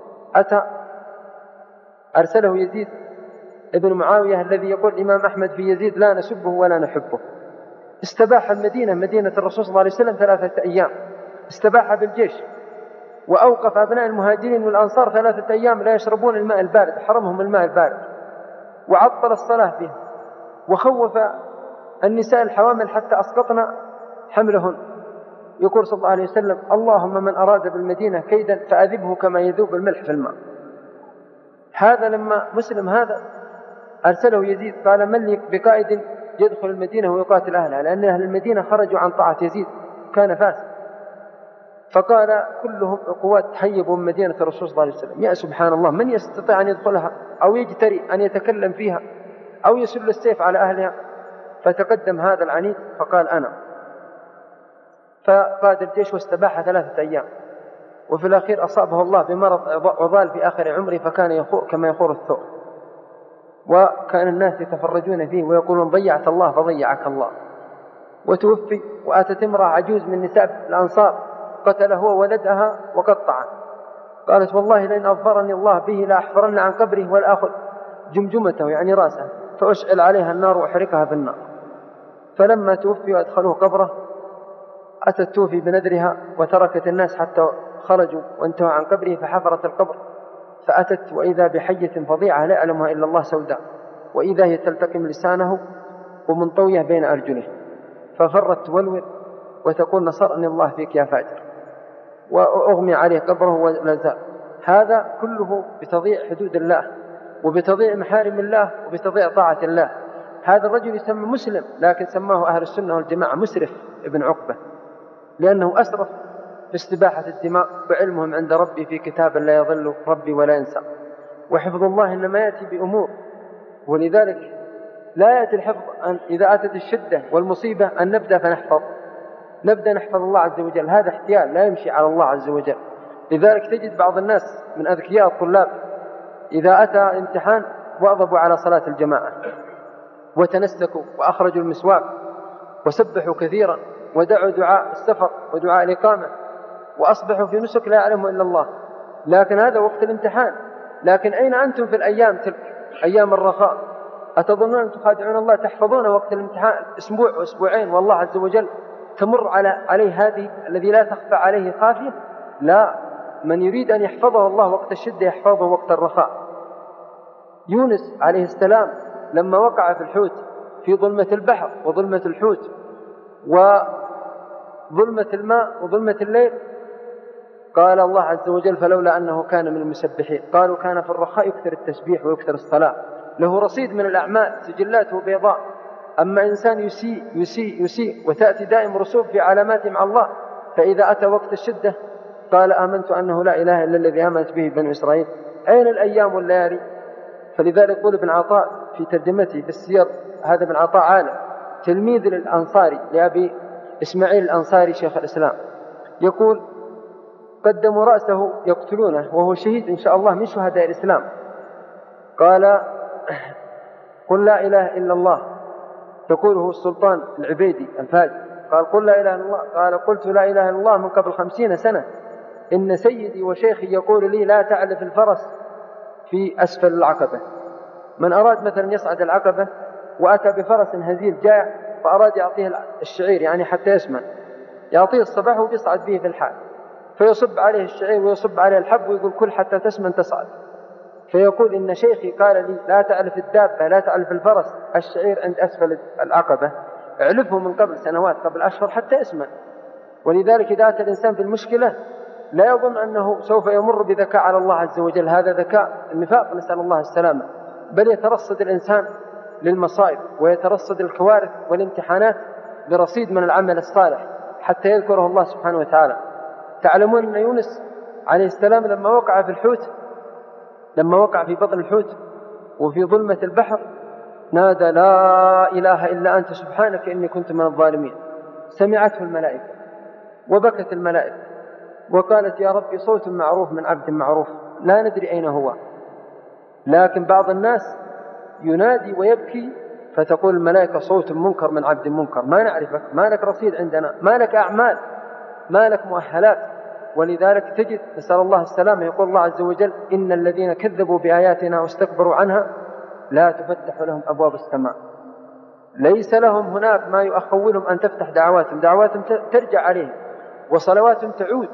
أرسله يزيد ابن معاوية الذي يقول الإمام أحمد في يزيد: لا نسبه ولا نحبه. استباح المدينة، مدينة الرسول صلى الله عليه وسلم، 3 أيام، استباح بالجيش، وأوقف أبناء المهاجرين والأنصار 3 أيام لا يشربون الماء البارد، حرمهم الماء البارد، وعطل الصلاة فيه، وخوف النساء الحوامل حتى أسقطن حملهن. يقول صلى الله عليه وسلم: اللهم من أراد بالمدينة كيدا فأذبه كما يذوب الملح في الماء. هذا لما مسلم هذا أرسله يزيد قال: من لي بقائد يدخل المدينة ويقاتل أهلها، لأن أهل المدينة خرجوا عن طاعة يزيد، كان فاسد. فقال كلهم قوات تحيبوا من مدينة الرسول صلى الله عليه وسلم. يا سبحان الله، من يستطيع أن يدخلها أو يجتري أن يتكلم فيها أو يسل السيف على أهلها؟ فتقدم هذا العنيد فقال: أنا. فقاد الجيش واستباح 3 أيام، وفي الأخير أصابه الله بمرض عضال في آخر عمره، فكان يخور كما يخور الثور، وكان الناس يتفرجون فيه ويقولون: ضيعت الله فضيعك الله. وتوفي، وأتت امرأة عجوز من نساء الأنصار قتله وولدها وقطعه، قالت: والله لئن أظفرني الله به لأحفرن عن قبره والآخذ جمجمته يعني رأسه فأشعل عليها النار وأحرقها بالنار. فلما توفي وأدخلوه قبره أتت توفي بنذرها وتركت الناس حتى خرجوا وانتهوا عن قبره، فحفرت القبر فأتت وإذا بحية فظيعة لا يعلمها إلا الله سوداء، وإذا هي تلتقم لسانه ومنطوية بين أرجله، ففرت تولول وتقول: نصرني الله فيك يا فاجر، وأغمي عليه قبره ولزال. هذا كله بتضييع حدود الله وبتضييع محارم الله وبتضييع طاعة الله. هذا الرجل يسمى مسلم، لكن سماه أهل السنة والجماعة مسرف ابن عقبة، لأنه أسرف في استباحة الدماء، وعلمهم عند ربي في كتاب لا يضل ربي ولا ينسى. وحفظ الله إنما يأتي بأمور، ولذلك لا يأتي الحفظ أن إذا أتت الشدة والمصيبة أن نبدأ فنحفظ، نبدأ نحفظ الله عز وجل، هذا احتيال لا يمشي على الله عز وجل. لذلك تجد بعض الناس من أذكياء الطلاب إذا أتى امتحان واظبوا على صلاة الجماعة وتنسكوا وأخرجوا المسواك وسبحوا كثيرا ودعوا دعاء السفر ودعاء الإقامة وأصبحوا في نسك لا يعلمه إلا الله، لكن هذا وقت الامتحان. لكن أين أنتم في الأيام تلك أيام الرخاء؟ أتظنون أن تخادعون الله تحفظون وقت الامتحان أسبوع وأسبوعين والله عز وجل تمر عليه هذه الذي لا تخفى عليه خافية؟ لا، من يريد أن يحفظه الله وقت الشدة يحفظه وقت الرخاء. يونس عليه السلام لما وقع في الحوت في ظلمة البحر وظلمة الحوت وظلمة الماء وظلمة الليل، قال الله عز وجل فلولا أنه كان من المسبحين. قالوا كان في الرخاء يكثر التسبيح ويكثر الصلاة، له رصيد من الأعمال سجلاته بيضاء. أما إنسان يسيء وتأتي دائم رسوب في علامات مع الله، فإذا أتى وقت الشدة قال آمنت أنه لا إله إلا الذي آمنت به بنو إسرائيل. أين الأيام والليالي؟ فلذلك يقول ابن عطاء في ترجمته في السير، هذا ابن عطاء عالم تلميذ للأنصاري لأبي إسماعيل الأنصاري شيخ الإسلام، يقول قدموا رأسه يقتلونه وهو شهيد إن شاء الله من شهداء الإسلام. قال قل لا إله إلا الله، تقوله السلطان العبيدي الفاجر، قال قل لا إله إلا الله، قال قلت لا إله إلا الله من قبل 50 سنة، إن سيدي وشيخي يقول لي لا تعلف الفرس في أسفل العقبة. من أراد مثلا يصعد العقبة وأتى بفرس هزيل جائع فأراد يعطيه الشعير يعني حتى يسمن، يعطيه الصباح وبيصعد به في الحال، فيصب عليه الشعير ويصب عليه الحب ويقول كل حتى تسمن تصعد. فيقول إن شيخي قال لي لا تعلف الدابة لا تعلف الفرس الشعير عند أسفل العقبة، اعلفه من قبل سنوات قبل أشهر حتى يسمن. ولذلك إذا أتى الإنسان بالمشكلة لا يظن أنه سوف يمر بذكاء على الله عز وجل، هذا ذكاء النفاق نسأل الله السلامة، بل يترصد الإنسان للمصائب ويترصد الكوارث والامتحانات برصيد من العمل الصالح حتى يذكره الله سبحانه وتعالى. تعلمون أن يونس عليه السلام لما وقع في الحوت، لما وقع في بطن الحوت وفي ظلمة البحر نادى لا إله إلا أنت سبحانك إني كنت من الظالمين. سمعته الملائكة وبكت الملائكة وقالت يا ربي صوت معروف من عبد معروف لا ندري أين هو. لكن بعض الناس ينادي ويبكي فتقول الملائكة صوت منكر من عبد منكر، ما نعرفك، ما لك رصيد عندنا، ما لك أعمال، ما لك مؤهلات. ولذلك تجد نسأل الله السلامة يقول الله عز وجل إن الذين كذبوا بآياتنا واستكبروا عنها لا تفتح لهم أبواب السماء، ليس لهم هناك ما يؤخولهم أن تفتح دعواتهم ترجع عليهم وصلواتهم تعود،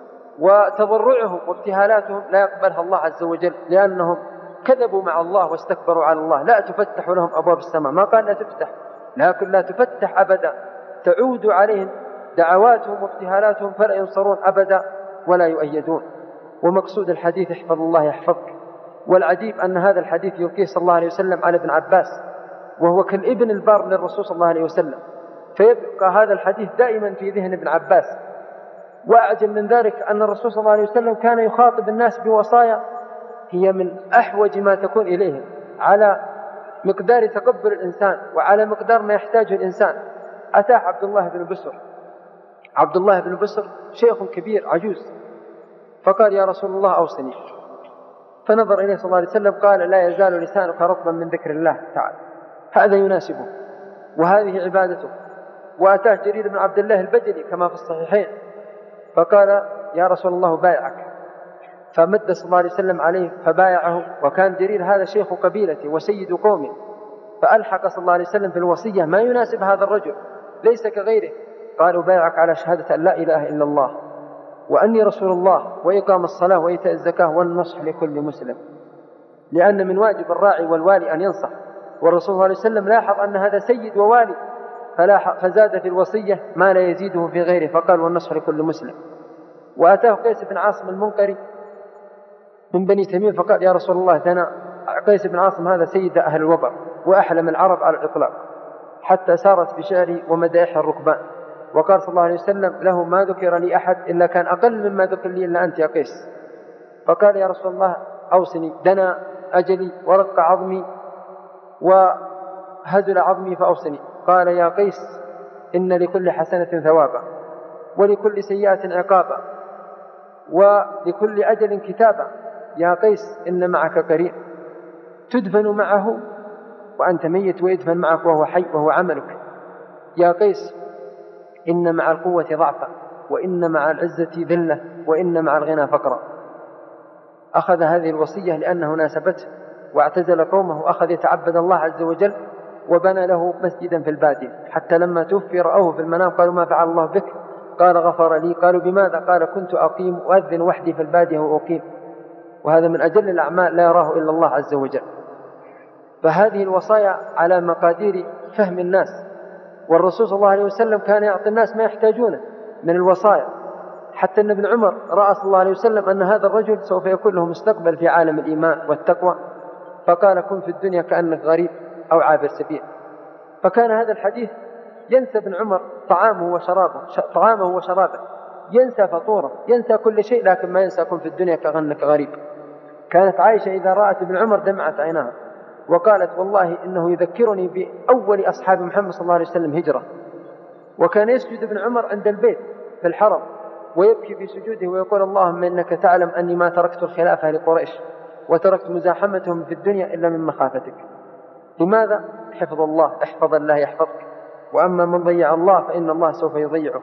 وتضرعهم وابتهالاتهم لا يقبلها الله عز وجل لأنهم كذبوا مع الله واستكبروا على الله. لا تفتح لهم أبواب السماء، ما قال لا تفتح، لكن لا تفتح أبدا، تعود عليهم دعواتهم وابتهالاتهم فلا ينصرون أبدا ولا يؤيدون. ومقصود الحديث احفظ الله يحفظك. والعجيب أن هذا الحديث يلقيه صلى الله عليه وسلم على ابن عباس وهو كالابن البار للرسول صلى الله عليه وسلم، فيبقى هذا الحديث دائما في ذهن ابن عباس. وأعجب من ذلك أن الرسول صلى الله عليه وسلم كان يخاطب الناس بوصايا هي من أحوج ما تكون إليه على مقدار تقبل الإنسان وعلى مقدار ما يحتاجه الإنسان. أتاه عبد الله بن بسر، عبد الله بن بسر شيخ كبير عجوز، فقال يا رسول الله أوصني. فنظر إليه صلى الله عليه وسلم قال لا يزال لسانك رطبا من ذكر الله تعالى، هذا يناسبه وهذه عبادته. وأتاه جرير بن عبد الله البجلي كما في الصحيحين فقال يا رسول الله بايعك، فمد صلى الله عليه وسلم عليه فبايعه، وكان جرير هذا شيخ قبيلته وسيد قومه، فألحق صلى الله عليه وسلم في الوصية ما يناسب هذا الرجل ليس كغيره، قالوا بايعك على شهادة أن لا إله إلا الله وأني رسول الله وإقام الصلاة وإيتاء الزكاة والنصح لكل مسلم، لأن من واجب الراعي والوالي أن ينصح. والرسول صلى الله عليه وسلم لاحظ أن هذا سيد ووالي فزاد في الوصية ما لا يزيده في غيره فقال والنصح لكل مسلم. وأتاه قيس بن عاصم المنقري من بني تميم فقال يا رسول الله دنا قيس بن عاصم هذا سيد أهل الوبر وأحلم العرب على الإطلاق، حتى سارت بشعري ومدائح الركبان. وقال صلى الله عليه وسلم له ما ذكر لي أحد إلا كان أقل مما ذكر لي إلا أنت يا قيس. فقال يا رسول الله أوصني، دنا أجلي ورق عظمي وهزل عظمي فأوصني. قال يا قيس إن لكل حسنة ثوابا ولكل سيئة عقابا ولكل أجل كتابا. يا قيس إن معك قرين تدفن معه وأنت ميت ويدفن معك وهو حي وهو عملك. يا قيس إن مع القوة ضعفا وإن مع العزة ذلة وإن مع الغنى فقرا. أخذ هذه الوصية لأنه ناسبته واعتزل قومه وأخذ يتعبد الله عز وجل وبنى له مسجدا في البادية، حتى لما توفي رأوه في المنام قالوا ما فعل الله بك؟ قال غفر لي. قالوا بماذا؟ قال كنت أقيم أؤذن وحدي في البادية وأقيم. وهذا من أجل الأعمال لا يراه إلا الله عز وجل. فهذه الوصايا على مقادير فهم الناس، والرسول صلى الله عليه وسلم كان يعطي الناس ما يحتاجونه من الوصايا، حتى أن ابن عمر رأى صلى الله عليه وسلم أن هذا الرجل سوف يكون له مستقبل في عالم الإيمان والتقوى، فقال كن في الدنيا كأنك غريب أو عابر سبيل. فكان هذا الحديث ينسى ابن عمر طعامه وشرابه، ينسى فطوره، ينسى كل شيء، لكن ما ينسى كن في الدنيا كأنك غريب. كانت عائشة إذا رأت ابن عمر دمعت عينها وقالت والله إنه يذكرني بأول أصحاب محمد صلى الله عليه وسلم هجرة. وكان يسجد ابن عمر عند البيت في الحرم ويبكي في سجوده ويقول اللهم إنك تعلم أني ما تركت الخلافة لقريش وتركت مزاحمتهم في الدنيا إلا من مخافتك. لماذا؟ حفظ الله، احفظ الله يحفظك، وأما من ضيع الله فإن الله سوف يضيعه.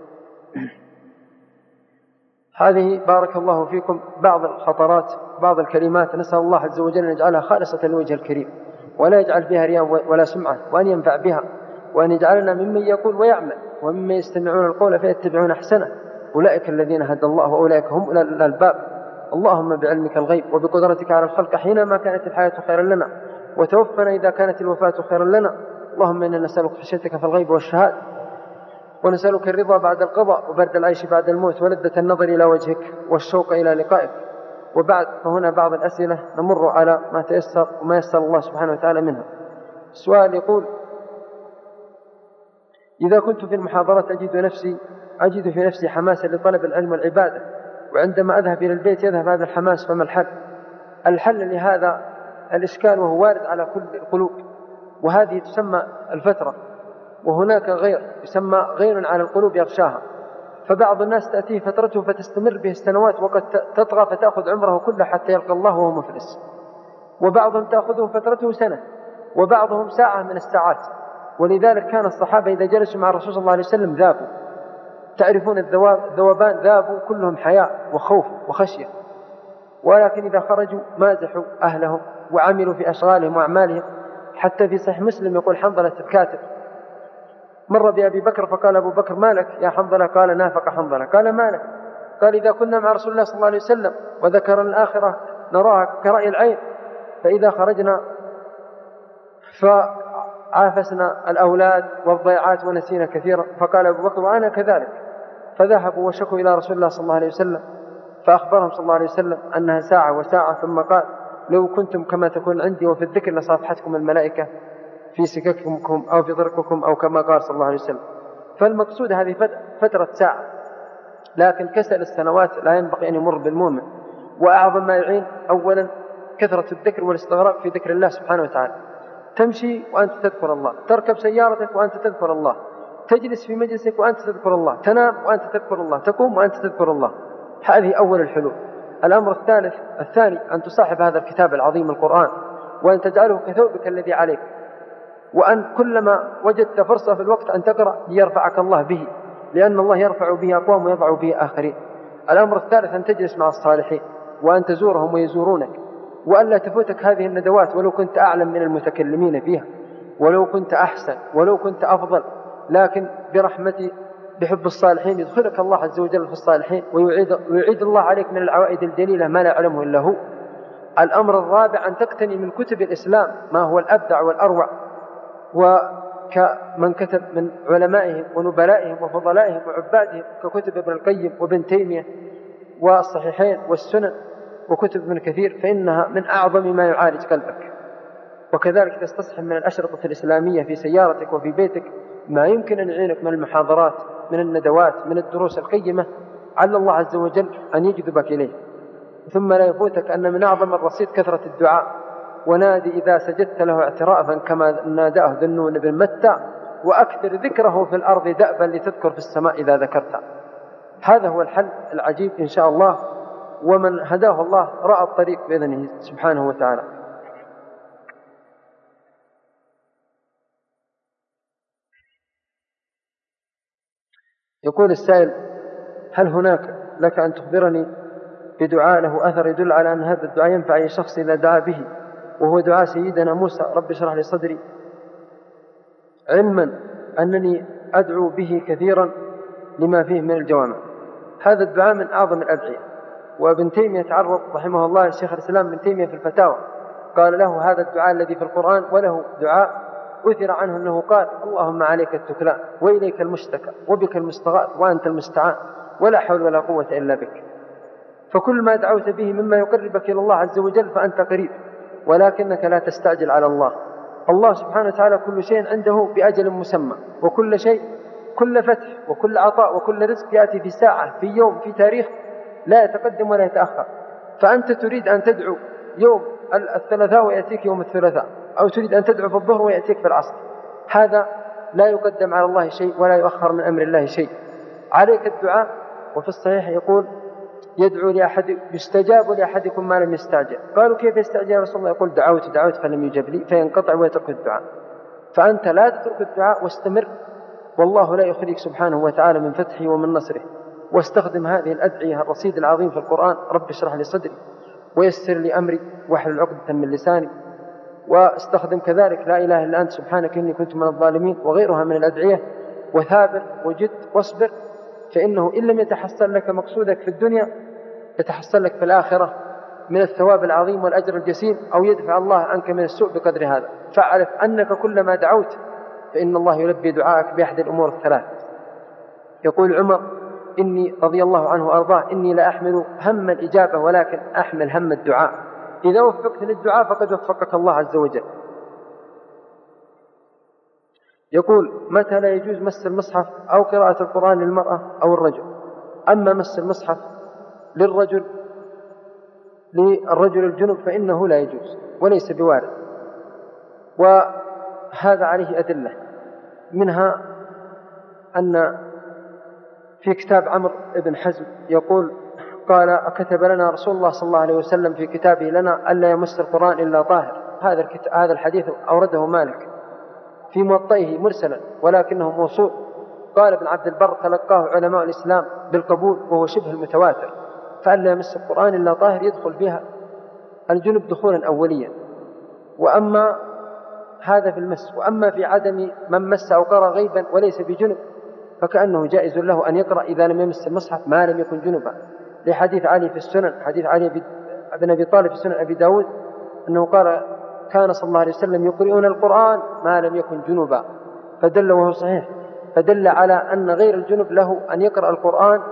هذه بارك الله فيكم بعض الخطرات، بعض الكلمات، نسأل الله عز وجل أن يجعلها خالصة لوجه الكريم ولا يجعل فيها رياء ولا سمعة، وأن ينفع بها، وأن يجعلنا ممن يقول ويعمل وممن يستمعون القول فيتبعون أحسنه. أولئك الذين هدى الله وأولئك هم أولي الألباب. اللهم بعلمك الغيب وبقدرتك على الخلق حينما كانت الحياة خيرا لنا، وتوفنا إذا كانت الوفاة خيرا لنا. اللهم إنا نسألك خشيتك في الغيب والشهادة، ونسألك الرضا بعد القضاء وبرد العيش بعد الموت ولذة النظر إلى وجهك والشوق إلى لقائك. وبعد، فهنا بعض الأسئلة نمر على ما تيسر وما يسر الله سبحانه وتعالى منها. السؤال يقول: إذا كنت في المحاضرة أجد في نفسي حماسا لطلب العلم والعبادة، وعندما أذهب إلى البيت يذهب هذا الحماس، فما الحل؟ الحل لهذا الإشكال وهو وارد على كل القلوب، وهذه تسمى الفترة، وهناك غير يسمى غير على القلوب يغشاها. فبعض الناس تأتيه فترته فتستمر به السنوات وقد تطغى فتأخذ عمره كله حتى يلقى الله وهو مفلس، وبعضهم تأخذه فترته سنة، وبعضهم ساعة من الساعات. ولذلك كان الصحابة إذا جلسوا مع الرسول صلى الله عليه وسلم ذابوا، تعرفون الذوبان، ذابوا كلهم حياء وخوف وخشية، ولكن إذا خرجوا مازحوا أهلهم وعملوا في أشغالهم وأعمالهم. حتى في صحيح مسلم يقول حنظلة الكاتب مر بأبي بكر فقال أبو بكر: مالك يا حنظلة؟ قال: نافق حنظلة. قال: مالك؟ قال: إذا كنا مع رسول الله صلى الله عليه وسلم وذكر الآخرة نراها كرأي العين، فإذا خرجنا فعافسنا الأولاد والضيعات ونسينا كثيرا. فقال أبو بكر: وأنا كذلك. فذهبوا وشكوا إلى رسول الله صلى الله عليه وسلم، فأخبرهم صلى الله عليه وسلم أنها ساعة وساعة، ثم قال: لو كنتم كما تكون عندي وفي الذكر لصافحتكم الملائكة في سكككم أو في طرقكم، أو كما قال صلى الله عليه وسلم. فالمقصود هذه فترة ساعة، لكن كسل السنوات لا ينبغي أن يمر بالمؤمن. وأعظم ما يعين أولا كثرة الذكر والاستغراق في ذكر الله سبحانه وتعالى. تمشي وأنت تذكر الله، تركب سيارتك وأنت تذكر الله، تجلس في مجلسك وأنت تذكر الله، تنام وأنت تذكر الله، تقوم وأنت تذكر الله. هذه أول الحلول. الأمر الثاني أن تصاحب هذا الكتاب العظيم القرآن، وأن تجعله كثوبك الذي عليك، وأن كلما وجدت فرصة في الوقت أن تقرأ يرفعك الله به، لأن الله يرفع به أقوام ويضع به آخرين. الأمر الثالث أن تجلس مع الصالحين وأن تزورهم ويزورونك، وألا تفوتك هذه الندوات ولو كنت أعلم من المتكلمين فيها، ولو كنت أحسن، ولو كنت أفضل، لكن برحمة بحب الصالحين يدخلك الله عز وجل في الصالحين، ويعيد الله عليك من العوائد الجليلة ما لا يعلمه إلا هو. الأمر الرابع أن تقتني من كتب الإسلام ما هو الأبدع والأروع، وكمن كتب من علمائهم ونبلائهم وفضلائهم وعبادهم ككتب ابن القيم وابن تيمية والصحيحين والسنن وكتب ابن كثير فإنها من أعظم ما يعالج قلبك. وكذلك تستصحب من الأشرطة الإسلامية في سيارتك وفي بيتك ما يمكن أن يعينك من المحاضرات، من الندوات، من الدروس القيمة، على الله عز وجل أن يجذبك إليه. ثم لا يفوتك أن من أعظم الرصيد كثرة الدعاء، ونادي إذا سجدت له اعترافا كما ناداه ذو النون بن متى، وأكثر ذكره في الأرض دأبا لتذكر في السماء إذا ذكرت. هذا هو الحل العجيب إن شاء الله، ومن هداه الله رأى الطريق بإذنه سبحانه وتعالى. يقول السائل: هل هناك لك أن تخبرني بدعاء له أثر يدل على أن هذا الدعاء ينفع أي شخص إذا دعا به، وهو دعاء سيدنا موسى رب اشرح لي صدري، علما أنني أدعو به كثيرا لما فيه من الجوامع. هذا الدعاء من أعظم الأدعية، وابن تيمية تعرض رحمه الله الشيخ الإسلام ابن تيمية في الفتاوى قال له هذا الدعاء الذي في القرآن، وله دعاء أثر عنه أنه قال: اللهم عليك التكلان وإليك المشتكى وبك المستغاث وأنت المستعان ولا حول ولا قوة إلا بك. فكل ما دعوت به مما يقربك إلى الله عز وجل فأنت قريب، ولكنك لا تستعجل على الله. الله سبحانه وتعالى كل شيء عنده بأجل مسمى، وكل شيء، كل فتح وكل عطاء وكل رزق يأتي في ساعة، في يوم، في تاريخ، لا يتقدم ولا يتأخر. فأنت تريد أن تدعو يوم الثلاثاء ويأتيك يوم الثلاثاء، أو تريد أن تدعو في الظهر ويأتيك في العصر. هذا لا يقدم على الله شيء ولا يؤخر من أمر الله شيء. عليك الدعاء. وفي الصحيح يقول: يدعو لأحد يستجاب لأحدكم ما لم يستعجل. قالوا: كيف يستعجل يا رسول الله؟ يقول: دعوت فلم يجب لي، فينقطع ويترك الدعاء. فأنت لا تترك الدعاء واستمر، والله لا يخرجك سبحانه وتعالى من فتحه ومن نصره. واستخدم هذه الأدعية الرصيد العظيم في القرآن: رب اشرح لي صدري ويسر لي أمري واحلل عقدة من لساني. واستخدم كذلك لا إله إلا أنت سبحانك إني كنت من الظالمين، وغيرها من الأدعية. وثابر وجد واصبر، فإنه إن لم يتحصل لك مقصودك في الدنيا يتحصل لك في الآخرة من الثواب العظيم والأجر الجسيم، أو يدفع الله عنك من السوء بقدر هذا. فاعرف أنك كلما دعوت فإن الله يلبي دعاءك بأحد الأمور الثلاث. يقول عمر إني رضي الله عنه وأرضاه: إني لا أحمل هم الإجابة ولكن أحمل هم الدعاء. إذا وفقت للدعاء فقد وفقك الله عز وجل. يقول: متى لا يجوز مس المصحف أو قراءة القرآن للمرأة أو الرجل؟ أما مس المصحف للرجل الجنب فإنه لا يجوز وليس بوارد، وهذا عليه أدلة، منها أن في كتاب عمرو بن حزم يقول: قال: كتب لنا رسول الله صلى الله عليه وسلم في كتابه لنا ألا يمس القرآن إلا طاهر. هذا الحديث أورده مالك في موطئه مرسلا ولكنه موصول. قال ابن عبد البر: تلقاه علماء الإسلام بالقبول وهو شبه المتواتر. فألا يمس القرآن إلا طاهر يدخل فيها الجنب دخولا أوليا. وأما هذا في المس. وأما في عدم من مس أو قرأ غيبا وليس بجنب فكأنه جائز له أن يقرأ إذا لم يمس المصحف ما لم يكن جنبا، لحديث علي في السنن، حديث علي بن أبي طالب في سنن أبي داود أنه قال: كان صلى الله عليه وسلم يقرؤون القرآن ما لم يكن جنبا. فدل، وهو صحيح، فدل على أن غير الجنب له أن يقرأ القرآن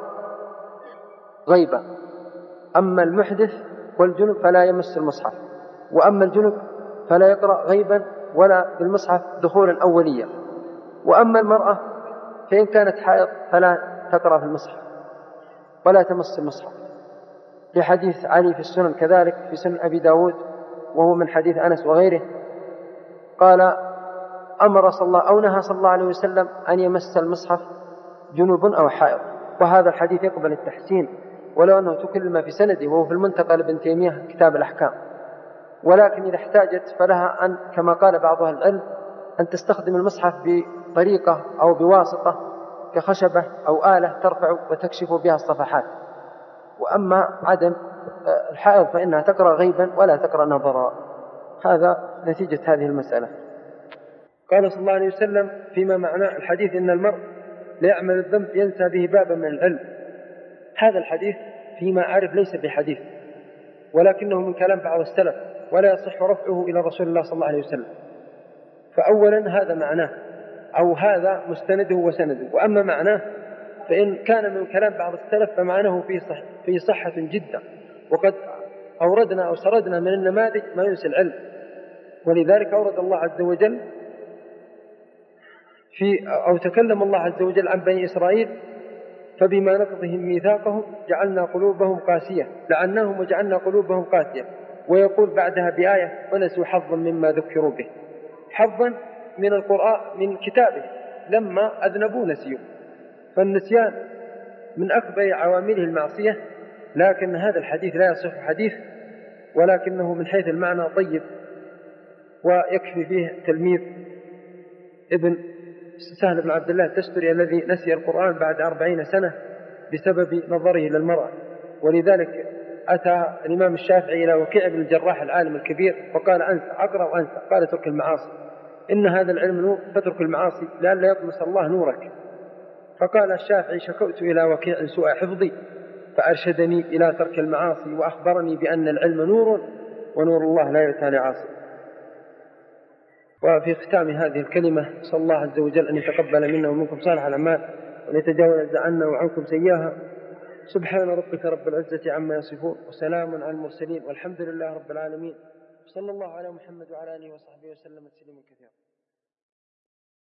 غيبا. أما المحدث والجنب فلا يمس المصحف، وأما الجنب فلا يقرأ غيبا ولا بالمصحف دخولا أوليا. وأما المرأة فإن كانت حائض فلا تقرأ في المصحف ولا تمس المصحف، لحديث علي في السنن كذلك في سنن أبي داود، وهو من حديث أنس وغيره. قال: أمر صلى الله أو نهى صلى الله عليه وسلم أن يمس المصحف جنوب أو حائض. وهذا الحديث يقبل التحسين ولو أنه تكلم في سنده، وهو في المنتقى لابن تيمية كتاب الأحكام. ولكن إذا احتاجت فلها أن، كما قال بعض أهل العلم، أن تستخدم المصحف بطريقة أو بواسطة كخشبة أو آلة ترفع وتكشف بها الصفحات. وأما عدم الحائض فإنها تقرأ غيبا ولا تقرأ نظرا. هذا نتيجة هذه المسألة. قال صلى الله عليه وسلم فيما معناه الحديث: إن المرء ليعمل الذنب ينسى به بابا من العلم. هذا الحديث فيما أعرف ليس بحديث، ولكنه من كلام بعض السلف، ولا يصح رفعه إلى رسول الله صلى الله عليه وسلم. فأولا هذا معناه، أو هذا مستنده وسنده. وأما معناه فإن كان من كلام بعض السلف فمعناه في صحة جدا، وقد أوردنا أو سردنا من النماذج ما ينسي العلم. ولذلك أورد الله عز وجل أو تكلم الله عز وجل عن بني إسرائيل: فبما نقضهم ميثاقهم جعلنا قلوبهم قاسية لعناهم وجعلنا قلوبهم قاسية. ويقول بعدها بآية: ونسوا حظا مما ذكروا به، حظا من القرآن من كتابه لما أذنبوا نسيوا. فالنسيان من أكبر عوامله المعصية، لكن هذا الحديث لا يصح حديث، ولكنه من حيث المعنى طيب. ويكفي فيه تلميذ ابن سهل بن عبد الله التستري الذي نسي القرآن بعد 40 سنة بسبب نظره للمرأة. ولذلك أتى الإمام الشافعي إلى وكيع بن الجراح العالم الكبير فقال: أنسى، أقرأ وأنسى. قال: اترك المعاصي، إن هذا العلم نور، فاترك المعاصي لئلا يطمس الله نورك. فقال الشافعي: شكوت إلى وكيع سوء حفظي فأرشدني إلى ترك المعاصي وأخبرني بأن العلم نور ونور الله لا يؤتى لعاصي. وفي ختام هذه الكلمة صلى الله عز وجل أن يتقبل منا ومنكم صالح الأعمال، وأن يتجاوز عنا وعنكم سيئها. سبحان ربك رب العزة عما يصفون، وسلام على المرسلين، والحمد لله رب العالمين. صلى الله على محمد وعلى آله وصحبه وسلم تسليما كثيرا.